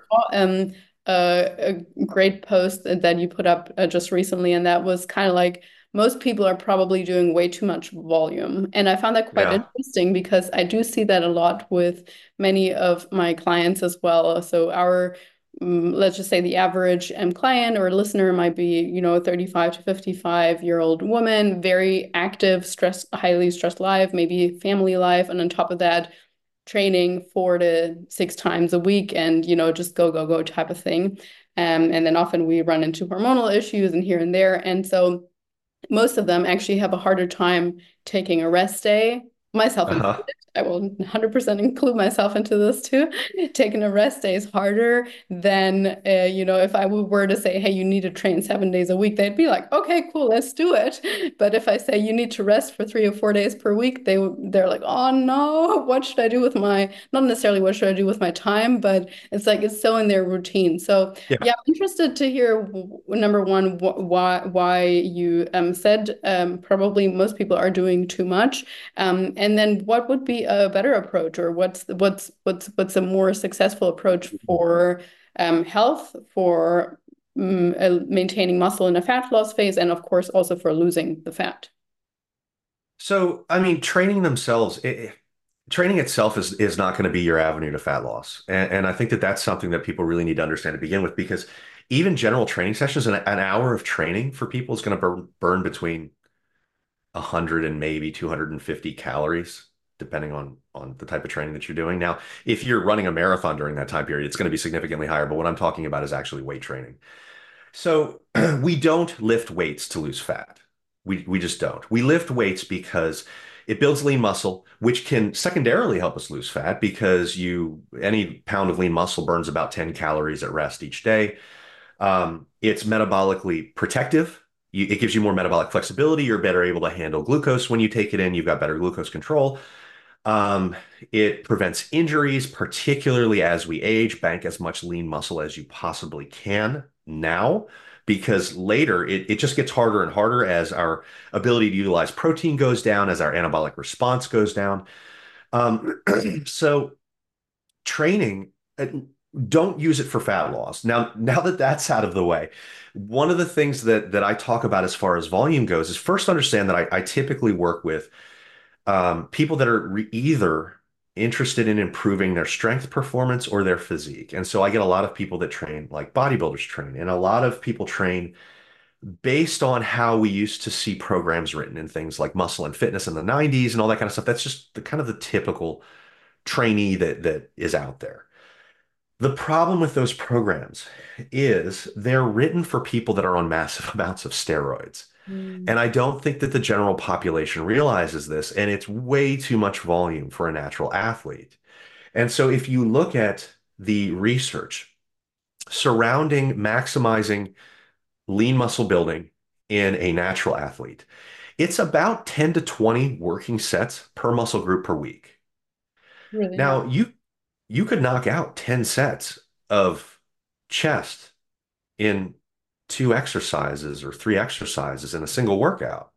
a great post that you put up just recently, and that was kind of like most people are probably doing way too much volume. And I found that quite Yeah. interesting because I do see that a lot with many of my clients as well. So let's just say the average client or listener might be, 35 to 55-year-old woman, very active, highly stressed life, maybe family life. And on top of that, training 4 to 6 times a week and, just go, go, go type of thing. And then often we run into hormonal issues and here and there. And so most of them actually have a harder time taking a rest day, myself Uh-huh. included. I will 100% include myself into this too. Taking a rest day is harder than, if I were to say, hey, you need to train 7 days a week, they'd be like, okay, cool, let's do it. But if I say you need to rest for 3 or 4 days per week, they're like, oh no, what should I do with not necessarily what should I do with my time, but it's like it's so in their routine. So Yeah. yeah, I'm interested to hear number one, why you said probably most people are doing too much, and then what would be a better approach, or what's a more successful approach for health, for maintaining muscle in a fat loss phase, and of course also for losing the fat. So, I mean, training itself is not going to be your avenue to fat loss, and I think that that's something that people really need to understand to begin with, because even general training sessions, an hour of training for people is going to burn between 100 and maybe 250 calories, depending on the type of training that you're doing. Now, if you're running a marathon during that time period, it's going to be significantly higher. But what I'm talking about is actually weight training. So we don't lift weights to lose fat. We just don't. We lift weights because it builds lean muscle, which can secondarily help us lose fat because you any pound of lean muscle burns about 10 calories at rest each day. It's metabolically protective. It gives you more metabolic flexibility. You're better able to handle glucose when you take it in. You've got better glucose control. Um, it prevents injuries, particularly as we age. Bank as much lean muscle as you possibly can now, because later it just gets harder and harder as our ability to utilize protein goes down, as our anabolic response goes down. Um, so training, don't use it for fat loss. Now that that's out of the way, one of the things that I talk about as far as volume goes is first understand that I typically work with people that are either interested in improving their strength performance or their physique. And so I get a lot of people that train like bodybuilders train, and a lot of people train based on how we used to see programs written in things like Muscle and Fitness in the 90s and all that kind of stuff. That's just the kind of the typical trainee that is out there. The problem with those programs is they're written for people that are on massive amounts of steroids. Mm. And I don't think that the general population realizes this, and it's way too much volume for a natural athlete. And so if you look at the research surrounding maximizing lean muscle building in a natural athlete, it's about 10 to 20 working sets per muscle group per week. Really? Now, you could knock out 10 sets of chest in two exercises or three exercises in a single workout.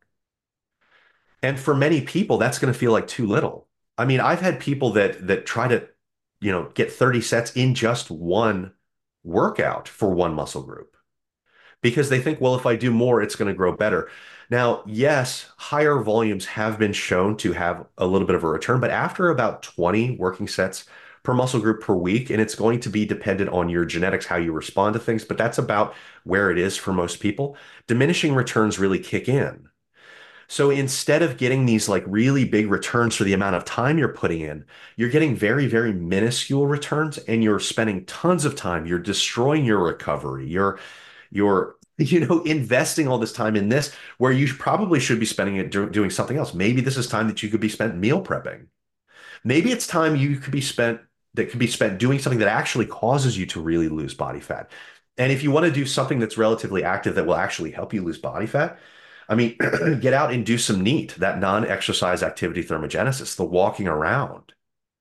And for many people, that's going to feel like too little. I mean, I've had people that try to, get 30 sets in just one workout for one muscle group because they think, well, if I do more, it's going to grow better. Now, yes, higher volumes have been shown to have a little bit of a return, but after about 20 working sets per muscle group per week, and it's going to be dependent on your genetics, how you respond to things, but that's about where it is for most people, diminishing returns really kick in. So instead of getting these like really big returns for the amount of time you're putting in, you're getting very, very minuscule returns and you're spending tons of time. You're destroying your recovery. You're investing all this time in this where you probably should be spending it doing something else. Maybe this is time that you could be spent meal prepping. Maybe it's time you could be spent that could be spent doing something that actually causes you to really lose body fat. And if you want to do something that's relatively active that will actually help you lose body fat, I mean, get out and do some NEAT, that non-exercise activity thermogenesis, the walking around.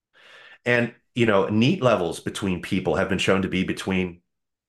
And, NEAT levels between people have been shown to be between,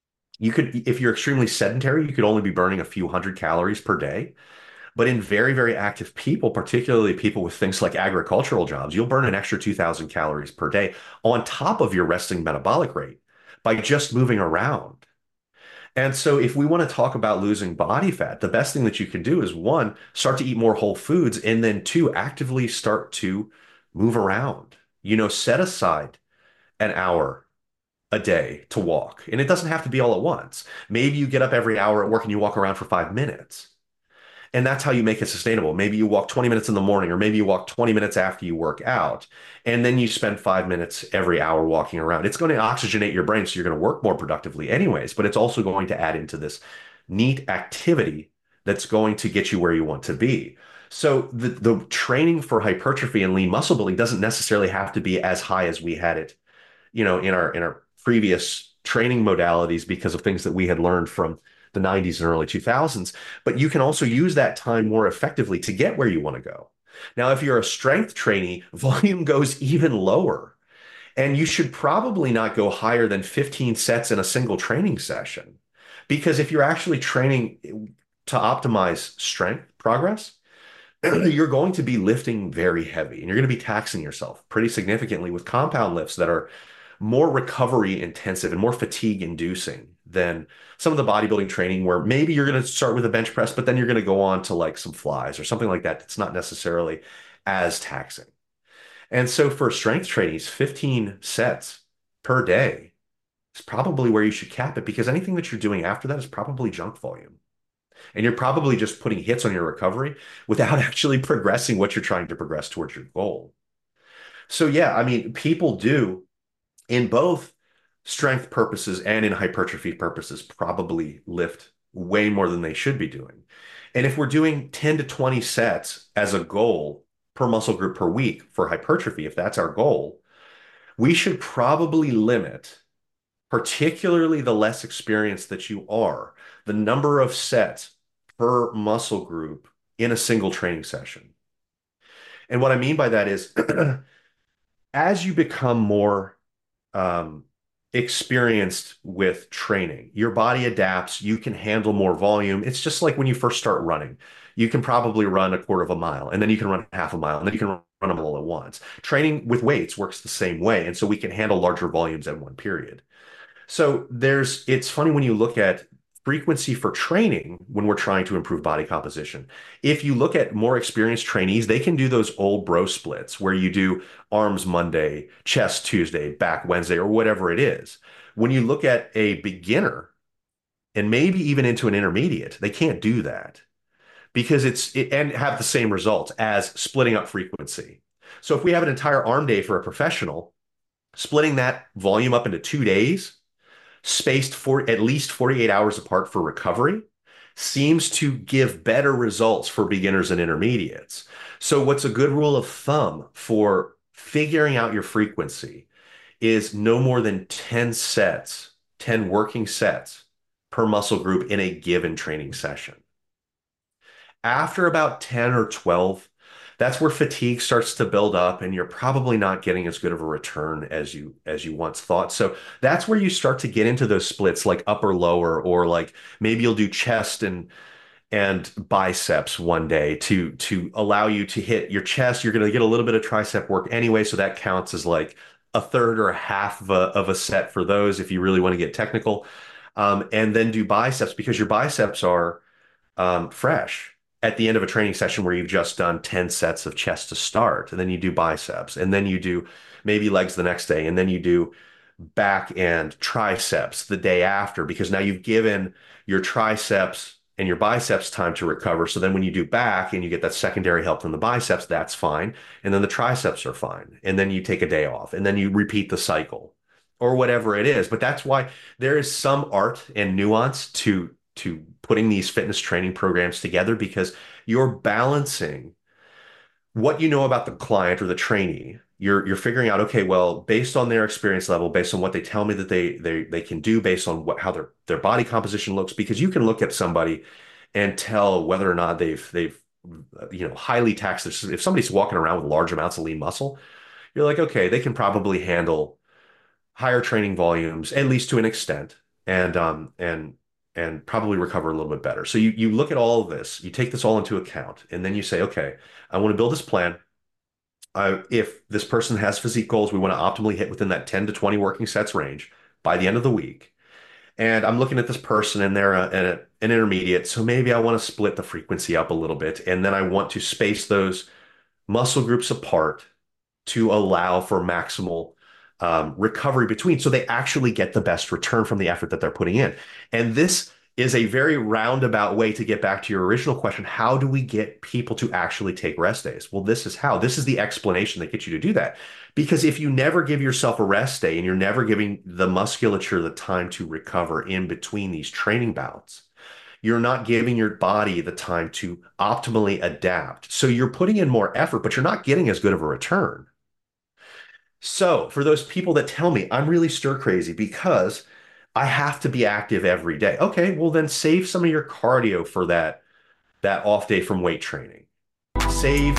if you're extremely sedentary, you could only be burning a few hundred calories per day. But in very, very active people, particularly people with things like agricultural jobs, you'll burn an extra 2,000 calories per day on top of your resting metabolic rate by just moving around. And so, if we want to talk about losing body fat, the best thing that you can do is one, start to eat more whole foods, and then two, actively start to move around. Set aside an hour a day to walk. And it doesn't have to be all at once. Maybe you get up every hour at work and you walk around for 5 minutes. And that's how you make it sustainable. Maybe you walk 20 minutes in the morning, or maybe you walk 20 minutes after you work out. And then you spend 5 minutes every hour walking around. It's going to oxygenate your brain, so you're going to work more productively anyways, but it's also going to add into this neat activity that's going to get you where you want to be. So the training for hypertrophy and lean muscle building doesn't necessarily have to be as high as we had it, in our previous training modalities because of things that we had learned from the 90s and early 2000s. But you can also use that time more effectively to get where you want to go. Now, if you're a strength trainee, volume goes even lower. And you should probably not go higher than 15 sets in a single training session. Because if you're actually training to optimize strength progress, you're going to be lifting very heavy and you're going to be taxing yourself pretty significantly with compound lifts that are more recovery intensive and more fatigue inducing than some of the bodybuilding training where maybe you're going to start with a bench press, but then you're going to go on to like some flies or something like that. It's not necessarily as taxing. And so for strength training, 15 sets per day is probably where you should cap it, because anything that you're doing after that is probably junk volume. And you're probably just putting hits on your recovery without actually progressing what you're trying to progress towards your goal. So yeah, I mean, people do, in both strength purposes and in hypertrophy purposes, probably lift way more than they should be doing. And if we're doing 10 to 20 sets as a goal per muscle group per week for hypertrophy, if that's our goal, we should probably limit, particularly the less experienced that you are, the number of sets per muscle group in a single training session. And what I mean by that is as you become more experienced with training, your body adapts, you can handle more volume. It's just like when you first start running. You can probably run a quarter of a mile, and then you can run half a mile, and then you can run them all at once. Training with weights works the same way, and so we can handle larger volumes in one period. So it's funny when you look at frequency for training when we're trying to improve body composition. If you look at more experienced trainees, they can do those old bro splits where you do arms Monday, chest Tuesday, back Wednesday, or whatever it is. When you look at a beginner and maybe even into an intermediate, they can't do that because and have the same results as splitting up frequency. So if we have an entire arm day for a professional, splitting that volume up into 2 days, spaced for at least 48 hours apart for recovery, seems to give better results for beginners and intermediates. So what's a good rule of thumb for figuring out your frequency is no more than 10 sets, 10 working sets per muscle group in a given training session. After about 10 or 12, that's where fatigue starts to build up and you're probably not getting as good of a return as you once thought. So that's where you start to get into those splits like upper lower, or like maybe you'll do chest and biceps one day to allow you to hit your chest. You're going to get a little bit of tricep work anyway, so that counts as like a third or a half of a set for those if you really want to get technical. And then do biceps because your biceps are fresh at the end of a training session where you've just done 10 sets of chest to start, and then you do biceps, and then you do maybe legs the next day, and then you do back and triceps the day after, because now you've given your triceps and your biceps time to recover. So then when you do back and you get that secondary help from the biceps, that's fine. And then the triceps are fine. And then you take a day off, and then you repeat the cycle or whatever it is. But that's why there is some art and nuance to putting these fitness training programs together, because you're balancing what you know about the client or the trainee. You're figuring out, okay, well, based on their experience level, based on what they tell me that they can do, based on how their body composition looks, because you can look at somebody and tell whether or not they've highly taxed their, if somebody's walking around with large amounts of lean muscle, you're like, okay, they can probably handle higher training volumes, at least to an extent, and probably recover a little bit better. So you look at all of this, you take this all into account, and then you say, okay, I want to build this plan. If this person has physique goals, we want to optimally hit within that 10 to 20 working sets range by the end of the week. And I'm looking at this person and they're an intermediate. So maybe I want to split the frequency up a little bit. And then I want to space those muscle groups apart to allow for maximal recovery between, so they actually get the best return from the effort that they're putting in. And this is a very roundabout way to get back to your original question. How do we get people to actually take rest days? Well, this is how. This is the explanation that gets you to do that. Because if you never give yourself a rest day and you're never giving the musculature the time to recover in between these training bouts, you're not giving your body the time to optimally adapt. So you're putting in more effort, but you're not getting as good of a return. So for those people that tell me I'm really stir crazy because I have to be active every day. Okay, well then save some of your cardio for that off day from weight training. Save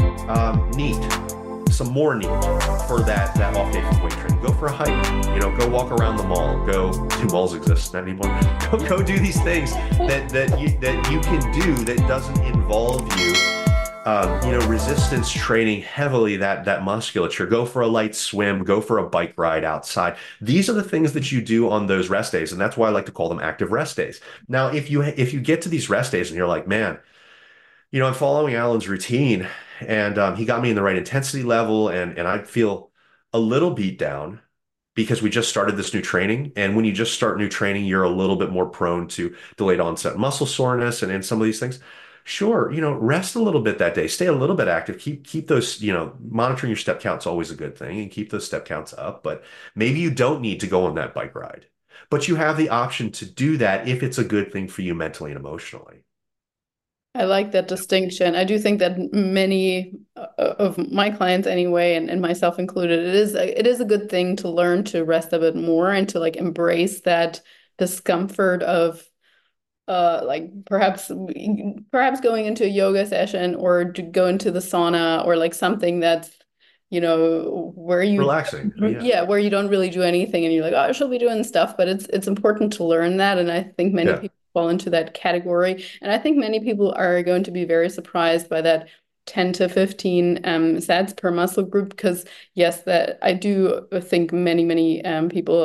some more NEAT for that off day from weight training. Go for a hike, go walk around the mall. Do malls exist anymore? Go do these things that you can do that doesn't involve you resistance training heavily that musculature. Go for a light swim, go for a bike ride outside. These are the things that you do on those rest days, and that's why I like to call them active rest days. Now, if you get to these rest days and you're like, man, I'm following Alan's routine, and he got me in the right intensity level, and I feel a little beat down because we just started this new training. And when you just start new training, you're a little bit more prone to delayed onset muscle soreness and some of these things. Sure, rest a little bit that day, stay a little bit active, keep those, monitoring your step count's always a good thing and keep those step counts up. But maybe you don't need to go on that bike ride, but you have the option to do that if it's a good thing for you mentally and emotionally. I like that distinction. I do think that many of my clients anyway, and myself included, it is a good thing to learn to rest a bit more and to like embrace that discomfort of like perhaps going into a yoga session or to go into the sauna or like something that's where you Relaxing. Yeah. yeah, where you don't really do anything and you're like, oh, I should be doing stuff, but it's important to learn that. And I think many Yeah. people fall into that category. And I think many people are going to be very surprised by that 10 to 15 sets per muscle group because yes, that I do think many people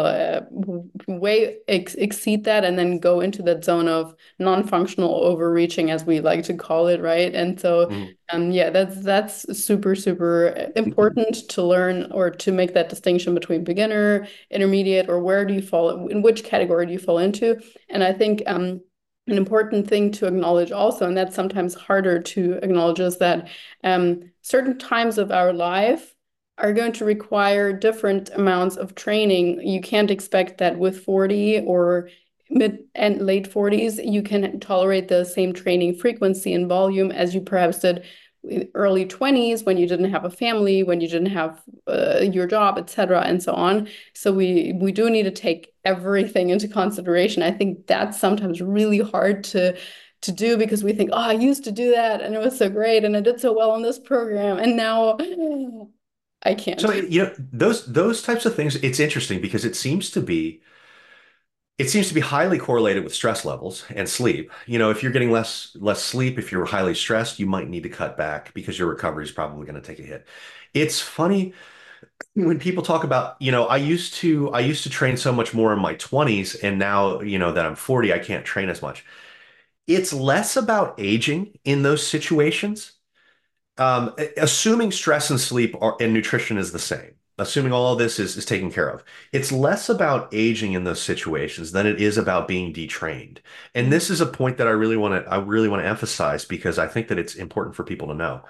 way exceed that and then go into that zone of non-functional overreaching as we like to call it, right? And so Mhm. yeah, that's super important to learn or to make that distinction between beginner, intermediate, or where do you fall, in which category do you fall into? And I think an important thing to acknowledge also, and that's sometimes harder to acknowledge, is that certain times of our life are going to require different amounts of training. You can't expect that with 40 or mid and late 40s, you can tolerate the same training frequency and volume as you perhaps did in early 20s when you didn't have a family, when you didn't have your job, etc., and so on. So we do need to take everything into consideration. I think that's sometimes really hard to do because we think, oh, I used to do that and it was so great and I did so well on this program and now I So, can't. those types of things, it's interesting because it seems to be highly correlated with stress levels and sleep. If you're getting less sleep, if you're highly stressed, you might need to cut back because your recovery is probably going to take a hit. It's funny when people talk about, I used to train so much more in my 20s, and now, that I'm 40, I can't train as much. It's less about aging in those situations. Assuming stress and sleep and nutrition is the same, assuming all of this is taken care of, it's less about aging in those situations than it is about being detrained. And this is a point that I really want to emphasize because I think that it's important for people to know.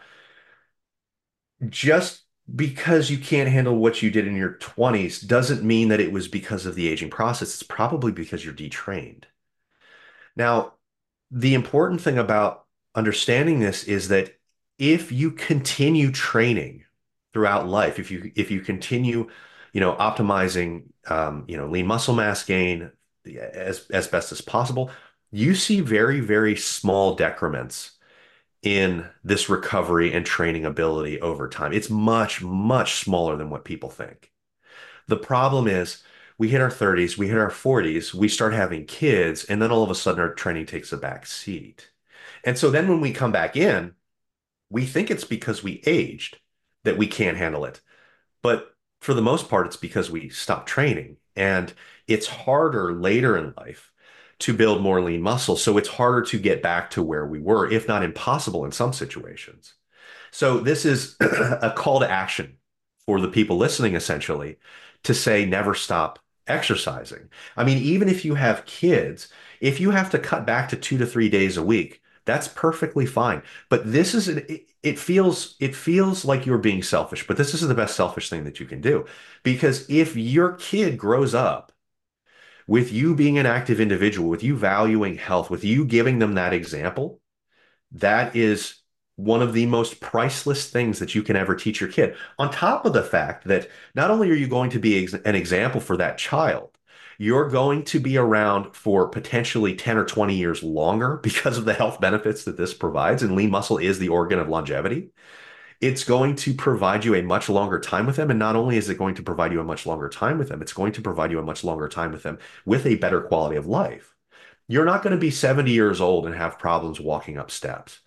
Just because you can't handle what you did in your 20s doesn't mean that it was because of the aging process. It's probably because you're detrained. Now, the important thing about understanding this is that if you continue training throughout life, if you continue, optimizing, lean muscle mass gain as best as possible, you see very, very small decrements in this recovery and training ability over time. It's much, much smaller than what people think. The problem is we hit our 30s, we hit our 40s, we start having kids, and then all of a sudden our training takes a back seat. And so then when we come back in, we think it's because we aged that we can't handle it. But for the most part, it's because we stopped training. And it's harder later in life to build more lean muscle. So it's harder to get back to where we were, if not impossible in some situations. So this is a call to action for the people listening, essentially, to say never stop exercising. I mean, even if you have kids, if you have to cut back to 2 to 3 days a week, that's perfectly fine. But it feels like you're being selfish, but this is the best selfish thing that you can do. Because if your kid grows up with you being an active individual, with you valuing health, with you giving them that example, that is one of the most priceless things that you can ever teach your kid. On top of the fact that not only are you going to be an example for that child, you're going to be around for potentially 10 or 20 years longer because of the health benefits that this provides. And lean muscle is the organ of longevity. It's going to provide you a much longer time with them. And not only is it going to provide you a much longer time with them, it's going to provide you a much longer time with them with a better quality of life. You're not going to be 70 years old and have problems walking up steps.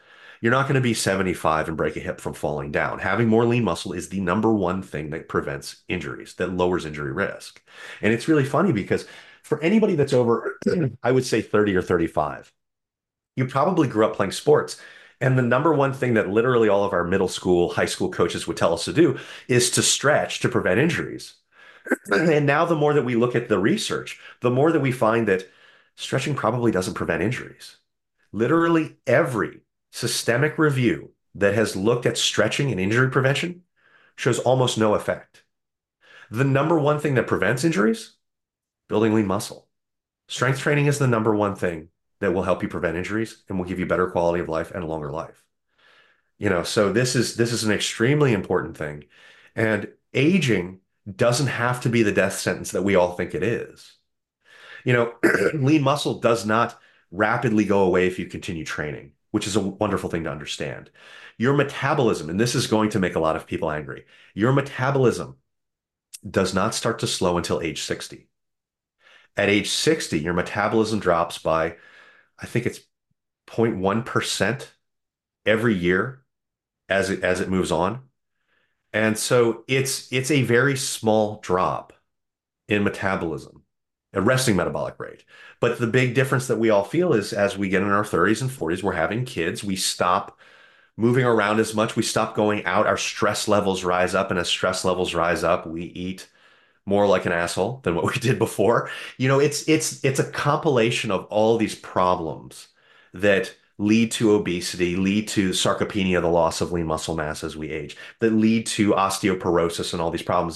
You're not going to be 75 and break a hip from falling down. Having more lean muscle is the number one thing that prevents injuries, that lowers injury risk. And it's really funny because for anybody that's over, I would say 30 or 35, you probably grew up playing sports. And the number one thing that literally all of our middle school, high school coaches would tell us to do is to stretch to prevent injuries. And now the more that we look at the research, the more that we find that stretching probably doesn't prevent injuries. Literally every systemic review that has looked at stretching and injury prevention shows almost no effect. The number one thing that prevents injuries, building lean muscle. Strength training is the number one thing that will help you prevent injuries and will give you better quality of life and a longer life. So this is an extremely important thing. And aging doesn't have to be the death sentence that we all think it is. Lean muscle does not rapidly go away if you continue training, which is a wonderful thing to understand. Your metabolism, and this is going to make a lot of people angry, your metabolism does not start to slow until age 60. At age 60, your metabolism drops by, I think it's 0.1% every year as it moves on. And so it's a very small drop in metabolism, a resting metabolic rate. But the big difference that we all feel is as we get in our 30s and 40s, we're having kids, we stop moving around as much, we stop going out, our stress levels rise up, and as stress levels rise up, we eat more like an asshole than what we did before. It's a compilation of all these problems that lead to obesity, lead to sarcopenia, the loss of lean muscle mass as we age, that lead to osteoporosis and all these problems.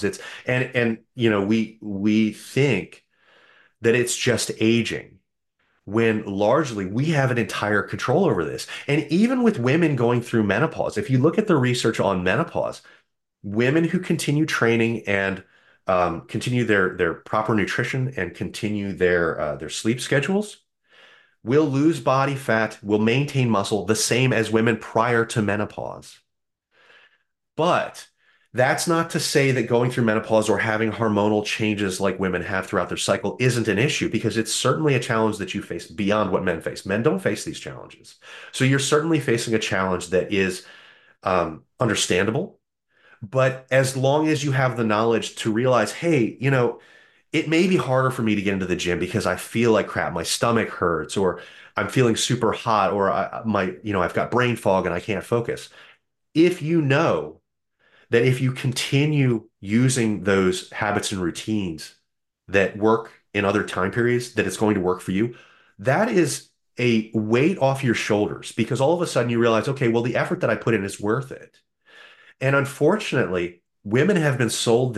We think that it's just aging when largely we have an entire control over this. And even with women going through menopause, if you look at the research on menopause, women who continue training and continue their proper nutrition and continue their sleep schedules will lose body fat, will maintain muscle the same as women prior to menopause. But that's not to say that going through menopause or having hormonal changes like women have throughout their cycle isn't an issue, because it's certainly a challenge that you face beyond what men face. Men don't face these challenges. So you're certainly facing a challenge that is understandable. But as long as you have the knowledge to realize, hey, it may be harder for me to get into the gym because I feel like crap, my stomach hurts, or I'm feeling super hot, or I've got brain fog and I can't focus. If you know that if you continue using those habits and routines that work in other time periods, that it's going to work for you, that is a weight off your shoulders, because all of a sudden you realize, okay, well, the effort that I put in is worth it. And unfortunately, women have been sold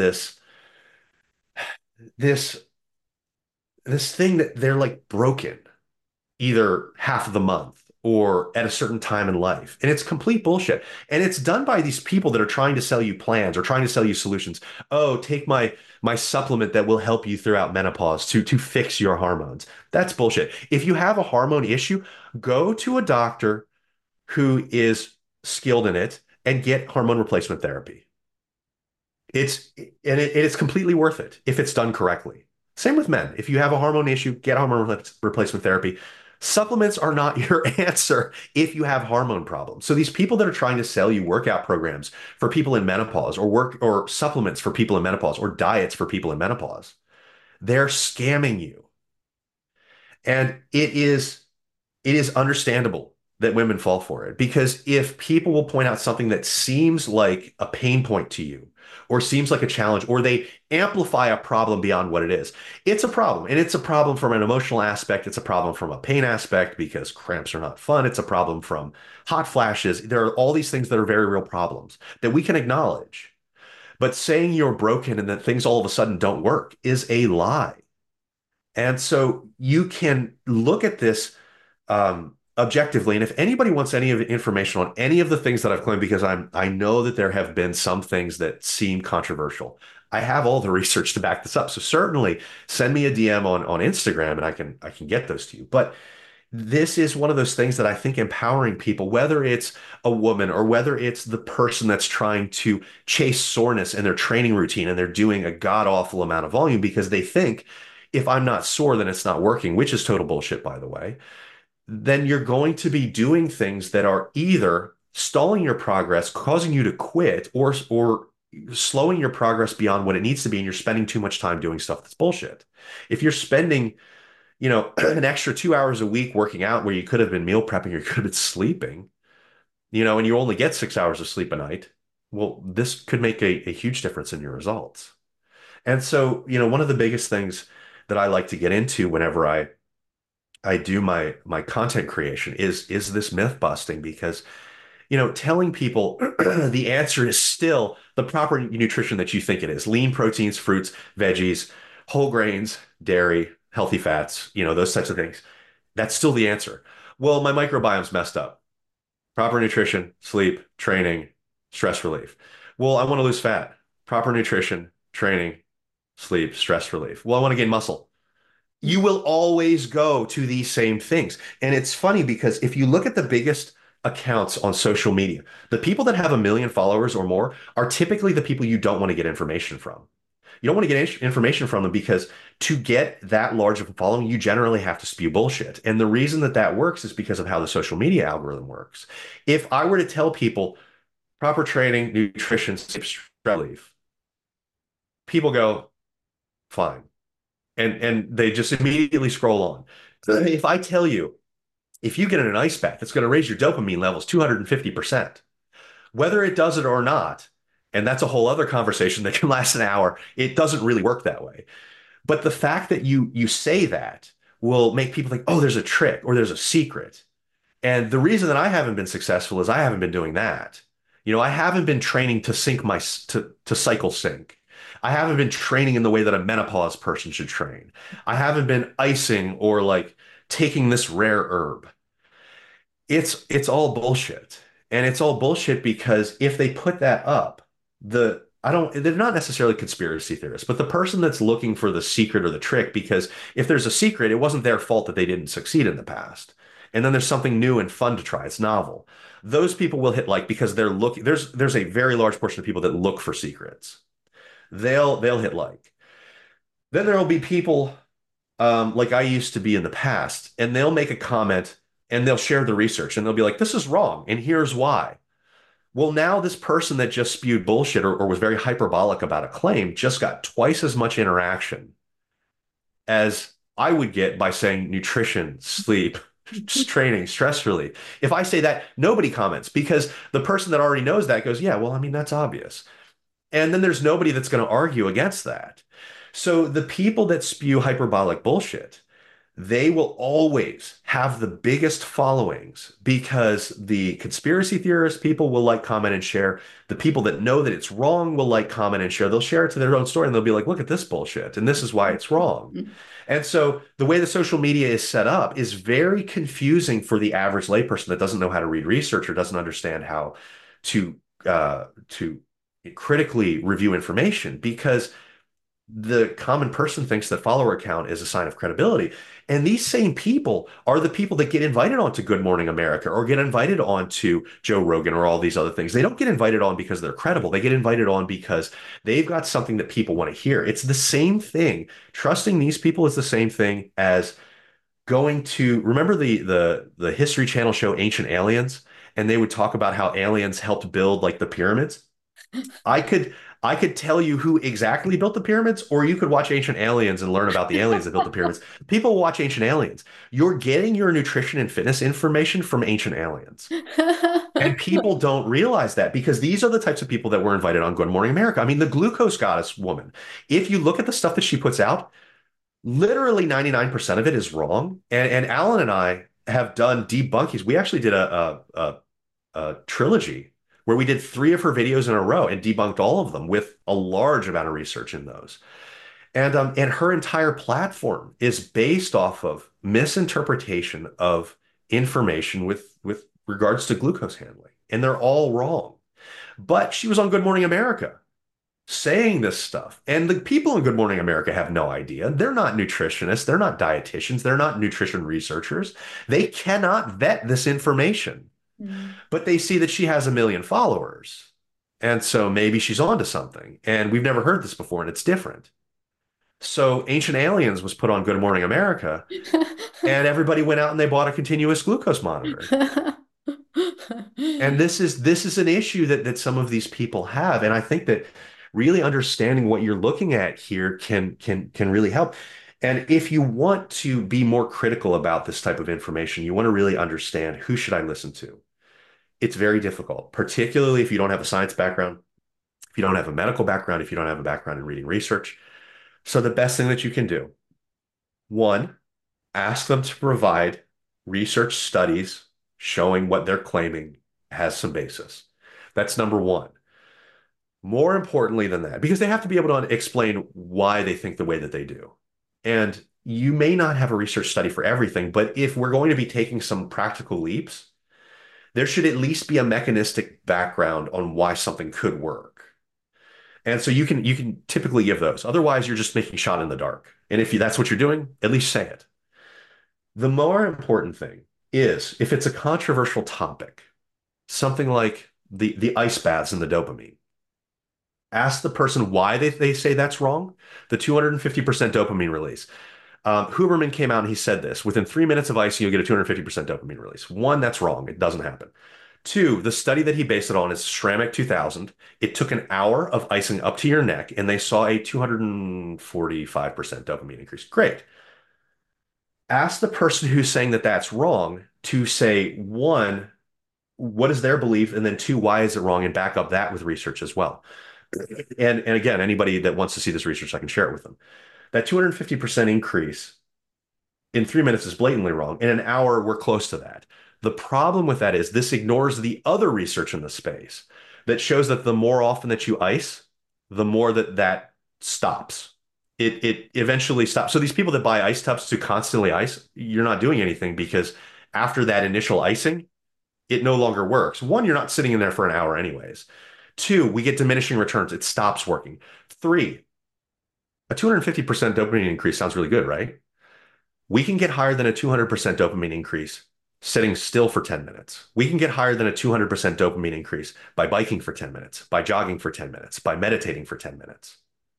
this this thing that they're like broken either half of the month or at a certain time in life. And it's complete bullshit. And it's done by these people that are trying to sell you plans or trying to sell you solutions. Oh, take my supplement that will help you throughout menopause to fix your hormones. That's bullshit. If you have a hormone issue, go to a doctor who is skilled in it and get hormone replacement therapy. It's completely worth it if it's done correctly. Same with men. If you have a hormone issue, get replacement therapy. Supplements are not your answer if you have hormone problems. So these people that are trying to sell you workout programs for people in menopause, or supplements for people in menopause, or diets for people in menopause, they're scamming you. And it is understandable that women fall for it, because if people will point out something that seems like a pain point to you, or seems like a challenge, or they amplify a problem beyond what it is, it's a problem. And it's a problem from an emotional aspect. It's a problem from a pain aspect because cramps are not fun. It's a problem from hot flashes. There are all these things that are very real problems that we can acknowledge. But saying you're broken and that things all of a sudden don't work is a lie. And so you can look at this objectively. And if anybody wants any of the information on any of the things that I've claimed, because I know that there have been some things that seem controversial, I have all the research to back this up. So certainly send me a DM on Instagram and I can get those to you. But this is one of those things that I think empowering people, whether it's a woman or whether it's the person that's trying to chase soreness in their training routine and they're doing a god awful amount of volume because they think if I'm not sore, then it's not working, which is total bullshit, by the way. then you're going to be doing things that are either stalling your progress, causing you to quit, or slowing your progress beyond what it needs to be, and you're spending too much time doing stuff that's bullshit. If you're spending, an extra 2 hours a week working out where you could have been meal prepping or you could have been sleeping, and you only get 6 hours of sleep a night, well, this could make a huge difference in your results. And so, one of the biggest things that I like to get into whenever I do my content creation is this myth busting because telling people the answer is still the proper nutrition that you think it is. Lean proteins, fruits, veggies, whole grains, dairy, healthy fats, those types of things. That's still the answer. Well, my microbiome's messed up. Proper nutrition, sleep, training, stress relief. Well, I want to lose fat. Proper nutrition, training, sleep, stress relief. Well, I want to gain muscle. You will always go to these same things. And it's funny because if you look at the biggest accounts on social media, the people that have 1 million followers or more are typically the people you don't want to get information from. You don't want to get information from them because to get that large of a following, you generally have to spew bullshit. And the reason that that works is because of how the social media algorithm works. If I were to tell people proper training, nutrition, stress relief, people go, fine. And they just immediately scroll on. If I tell you, if you get in an ice bath, it's going to raise your dopamine levels 250%. Whether it does it or not, and that's a whole other conversation that can last an hour, it doesn't really work that way. But the fact that you say that will make people think, oh, there's a trick or there's a secret. And the reason that I haven't been successful is I haven't been doing that. I haven't been training to to cycle sync. I haven't been training in the way that a menopause person should train. I haven't been icing or like taking this rare herb. It's all bullshit. And it's all bullshit because if they put that up, they're not necessarily conspiracy theorists, but the person that's looking for the secret or the trick, because if there's a secret, it wasn't their fault that they didn't succeed in the past. And then there's something new and fun to try. It's novel. Those people will hit like because they're looking, there's a very large portion of people that look for secrets. They'll hit like. Then there will be people like I used to be in the past, and they'll make a comment and they'll share the research and they'll be like, this is wrong, and here's why. Well, now this person that just spewed bullshit or was very hyperbolic about a claim just got twice as much interaction as I would get by saying nutrition, sleep, training, stress relief. If I say that, nobody comments because the person that already knows that goes, yeah, well, I mean, that's obvious. And then there's nobody that's going to argue against that. So the people that spew hyperbolic bullshit, they will always have the biggest followings because the conspiracy theorist people will like, comment, and share. The people that know that it's wrong will like, comment, and share. They'll share it to their own story and they'll be like, look at this bullshit. And this is why it's wrong. And so the way the social media is set up is very confusing for the average layperson that doesn't know how to read research or doesn't understand how to critically review information because the common person thinks that follower count is a sign of credibility. And these same people are the people that get invited on to Good Morning America or get invited on to Joe Rogan or all these other things. They don't get invited on because they're credible. They get invited on because they've got something that people want to hear. It's the same thing. Trusting these people is the same thing as going to remember the History Channel show Ancient Aliens, and they would talk about how aliens helped build like the pyramids. I could I could tell you who exactly built the pyramids, or you could watch Ancient Aliens and learn about the aliens that built the pyramids. People watch Ancient Aliens. You're getting your nutrition and fitness information from Ancient Aliens. And people don't realize that because these are the types of people that were invited on Good Morning America. I mean, the glucose goddess woman, if you look at the stuff that she puts out, literally 99% of it is wrong. And Alan and I have done debunkings. We actually did a trilogy where we did 3 of her videos in a row and debunked all of them with a large amount of research in those. And her entire platform is based off of misinterpretation of information with regards to glucose handling. And they're all wrong. But she was on Good Morning America saying this stuff. And the people in Good Morning America have no idea. They're not nutritionists. They're not dietitians. They're not nutrition researchers. They cannot vet this information. Mm. But they see that she has 1 million followers. And so maybe she's onto something. And we've never heard this before, and it's different. So Ancient Aliens was put on Good Morning America, and everybody went out and they bought a continuous glucose monitor. And this is an issue that some of these people have. And I think that really understanding what you're looking at here can really help. And if you want to be more critical about this type of information, you want to really understand, who should I listen to? It's very difficult, particularly if you don't have a science background, if you don't have a medical background, if you don't have a background in reading research. So the best thing that you can do, one, ask them to provide research studies showing what they're claiming has some basis. That's number one. More importantly than that, because they have to be able to explain why they think the way that they do. And you may not have a research study for everything, but if we're going to be taking some practical leaps, there should at least be a mechanistic background on why something could work. And so you can typically give those. Otherwise, you're just making shot in the dark. And if that's what you're doing, at least say it. The more important thing is, if it's a controversial topic, something like the ice baths and the dopamine, ask the person why they say that's wrong. The 250% dopamine release. Huberman came out and he said this: within 3 minutes of icing, you'll get a 250% dopamine release. One, that's wrong. It doesn't happen. Two, the study that he based it on is Schrammick 2000. It took an hour of icing up to your neck, and they saw a 245% dopamine increase. Great. Ask the person who's saying that that's wrong to say, one, what is their belief? And then two, why is it wrong? And back up that with research as well. And again, anybody that wants to see this research, I can share it with them. That 250% increase in 3 minutes is blatantly wrong. In an hour, we're close to that. The problem with that is this ignores the other research in the space that shows that the more often that you ice, the more that stops. It eventually stops. So these people that buy ice tubs to constantly ice, you're not doing anything, because after that initial icing, it no longer works. One, you're not sitting in there for an hour anyways. Two, we get diminishing returns. It stops working. Three, a 250% dopamine increase sounds really good, right? We can get higher than a 200% dopamine increase sitting still for 10 minutes. We can get higher than a 200% dopamine increase by biking for 10 minutes, by jogging for 10 minutes, by meditating for 10 minutes.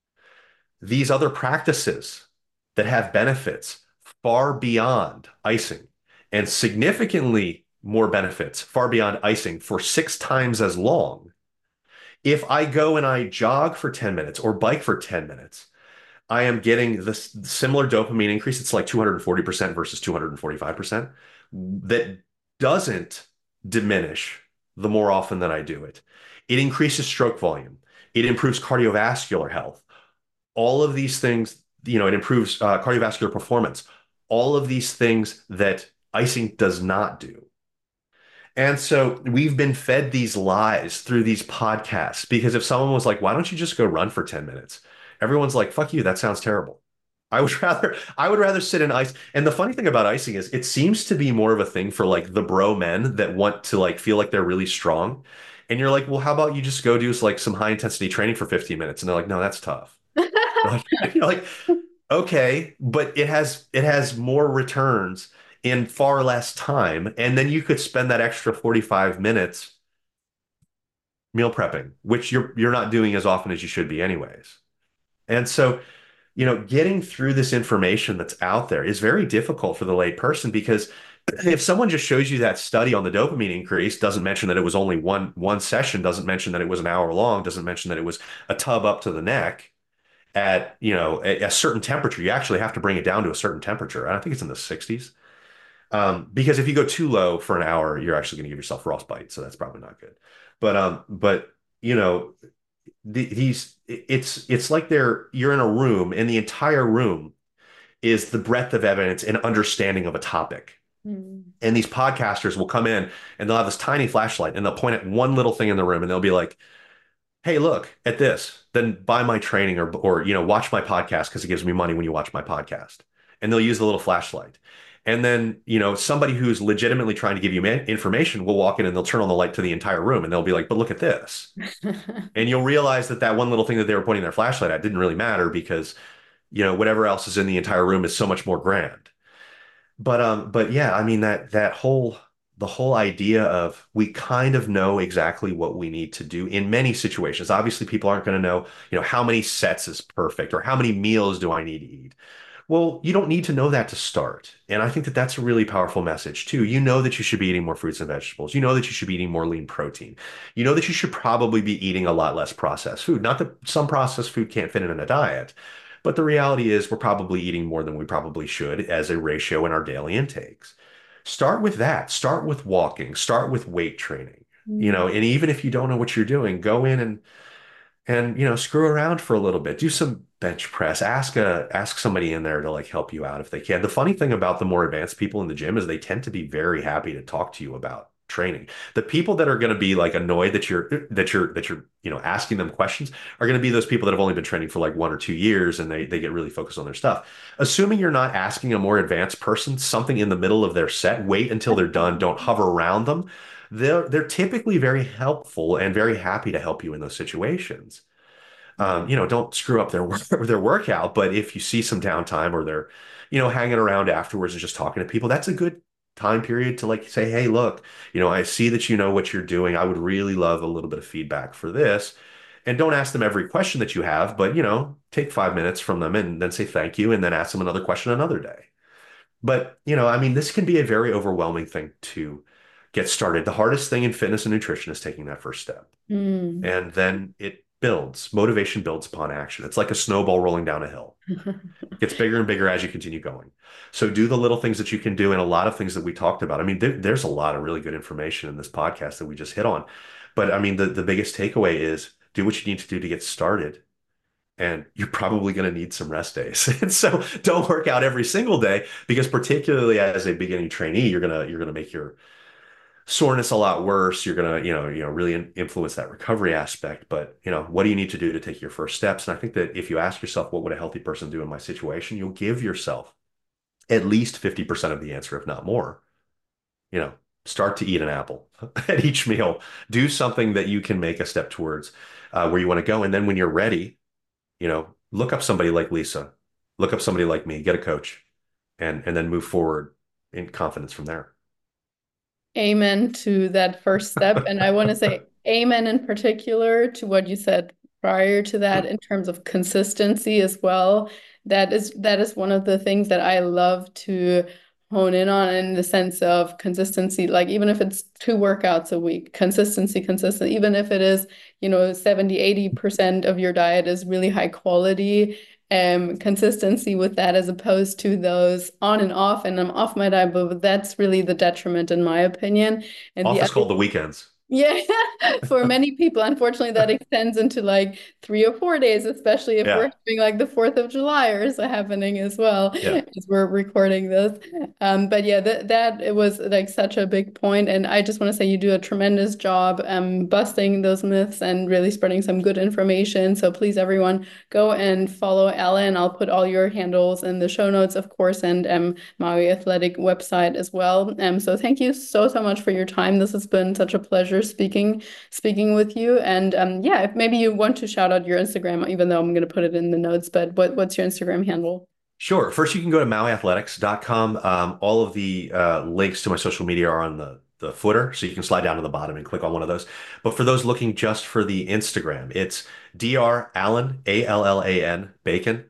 These other practices that have benefits far beyond icing, and significantly more benefits far beyond icing for 6 times as long. If I go and I jog for 10 minutes or bike for 10 minutes, I am getting this similar dopamine increase. It's like 240% versus 245%. That doesn't diminish the more often that I do it. It increases stroke volume. It improves cardiovascular health. All of these things, it improves cardiovascular performance. All of these things that icing does not do. And so we've been fed these lies through these podcasts, because if someone was like, why don't you just go run for 10 minutes? Everyone's like, fuck you, that sounds terrible. I would rather sit in ice. And the funny thing about icing is it seems to be more of a thing for like the bro men that want to like feel like they're really strong. And you're like, well, how about you just go do like some high intensity training for 15 minutes? And they're like, no, that's tough. You're like, okay, but it has more returns in far less time. And then you could spend that extra 45 minutes meal prepping, which you're not doing as often as you should be anyways. And so, getting through this information that's out there is very difficult for the lay person, because if someone just shows you that study on the dopamine increase, doesn't mention that it was only one session, doesn't mention that it was an hour long, doesn't mention that it was a tub up to the neck at, a certain temperature. You actually have to bring it down to a certain temperature. I think it's in the 60s. Because if you go too low for an hour, you're actually going to give yourself frostbite. So that's probably not good. But you know, it's like you're in a room, and the entire room is the breadth of evidence and understanding of a topic. Mm. And these podcasters will come in and they'll have this tiny flashlight and they'll point at one little thing in the room and they'll be like, hey, look at this, then buy my training, or watch my podcast because it gives me money when you watch my podcast. And they'll use the little flashlight. And then, somebody who's legitimately trying to give you information will walk in and they'll turn on the light to the entire room and they'll be like, but look at this. And you'll realize that one little thing that they were pointing their flashlight at didn't really matter, because, whatever else is in the entire room is so much more grand. But yeah, I mean, the whole idea of we kind of know exactly what we need to do in many situations. Obviously, people aren't going to know, how many sets is perfect or how many meals do I need to eat. Well, you don't need to know that to start. And I think that that's a really powerful message too. You know that you should be eating more fruits and vegetables. You know that you should be eating more lean protein. You know that you should probably be eating a lot less processed food. Not that some processed food can't fit in a diet, but the reality is we're probably eating more than we probably should as a ratio in our daily intakes. Start with that. Start with walking. Start with weight training. And even if you don't know what you're doing, go in and screw around for a little bit. Do some bench press. Ask somebody in there to like help you out if they can. The funny thing about the more advanced people in the gym is they tend to be very happy to talk to you about training. The people that are going to be like annoyed that you're asking them questions are going to be those people that have only been training for like 1 or 2 years and they get really focused on their stuff. Assuming you're not asking a more advanced person something in the middle of their set, wait until they're done. Don't hover around them. They're typically very helpful and very happy to help you in those situations. Don't screw up their workout, but if you see some downtime or they're, hanging around afterwards and just talking to people, that's a good time period to like say, hey, look, I see that you know what you're doing. I would really love a little bit of feedback for this. And don't ask them every question that you have, but take 5 minutes from them and then say thank you and then ask them another question another day. But, I mean, this can be a very overwhelming thing to get started. The hardest thing in fitness and nutrition is taking that first step. Mm. And then it builds. Motivation builds upon action. It's like a snowball rolling down a hill. It gets bigger and bigger as you continue going. So do the little things that you can do and a lot of things that we talked about. I mean, there's a lot of really good information in this podcast that we just hit on. But I mean, the biggest takeaway is do what you need to do to get started. And you're probably going to need some rest days. And so don't work out every single day because particularly as a beginning trainee, you're gonna make your soreness a lot worse. You're gonna, really influence that recovery aspect. But, what do you need to do to take your first steps? And I think that if you ask yourself, what would a healthy person do in my situation? You'll give yourself at least 50% of the answer, if not more. Start to eat an apple at each meal. Do something that you can make a step towards where you want to go. And then when you're ready, look up somebody like Lisa, look up somebody like me, get a coach, and then move forward in confidence from there. Amen to that first step. And I want to say amen in particular to what you said prior to that in terms of consistency as well. That is one of the things that I love to hone in on in the sense of consistency. Like even if it's 2 workouts a week, consistency, consistent, even if it is, 70, 80% of your diet is really high quality consistency with that as opposed to those on and off and I'm off my diet, but that's really the detriment in my opinion. And the Office other called the weekends. yeah, for many people, unfortunately, that extends into like 3 or 4 days, especially if we're Yeah. having like the 4th of July or so happening as well Yeah. as we're recording this. But yeah, that it was like such a big point, and I just want to say you do a tremendous job busting those myths and really spreading some good information. So please, everyone, go and follow Ellen. I'll put all your handles in the show notes, of course, and Maui Athletic website as well. So thank you so much for your time. This has been such a pleasure speaking with you. And yeah, if maybe you want to shout out your Instagram, even though I'm going to put it in the notes, but what's your Instagram handle? Sure. First, you can go to mauiathletics.com. All of the links to my social media are on the footer, so you can slide down to the bottom and click on one of those. But for those looking just for the Instagram, it's Dr. Allen, Allan, Bacon.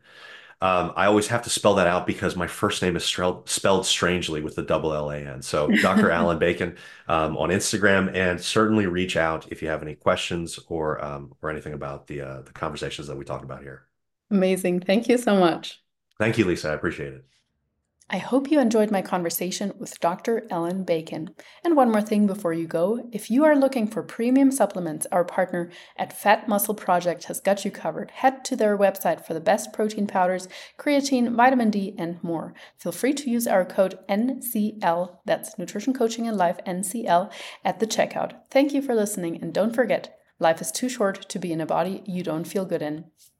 I always have to spell that out because my first name is spelled strangely with the double LAN. So Dr. Allan Bacon on Instagram, and certainly reach out if you have any questions or anything about the conversations that we talked about here. Amazing. Thank you so much. Thank you, Lisa. I appreciate it. I hope you enjoyed my conversation with Dr. Allan Bacon. And one more thing before you go, if you are looking for premium supplements, our partner at Fat Muscle Project has got you covered. Head to their website for the best protein powders, creatine, vitamin D, and more. Feel free to use our code NCL, that's Nutrition Coaching and Life, NCL, at the checkout. Thank you for listening, and don't forget, life is too short to be in a body you don't feel good in.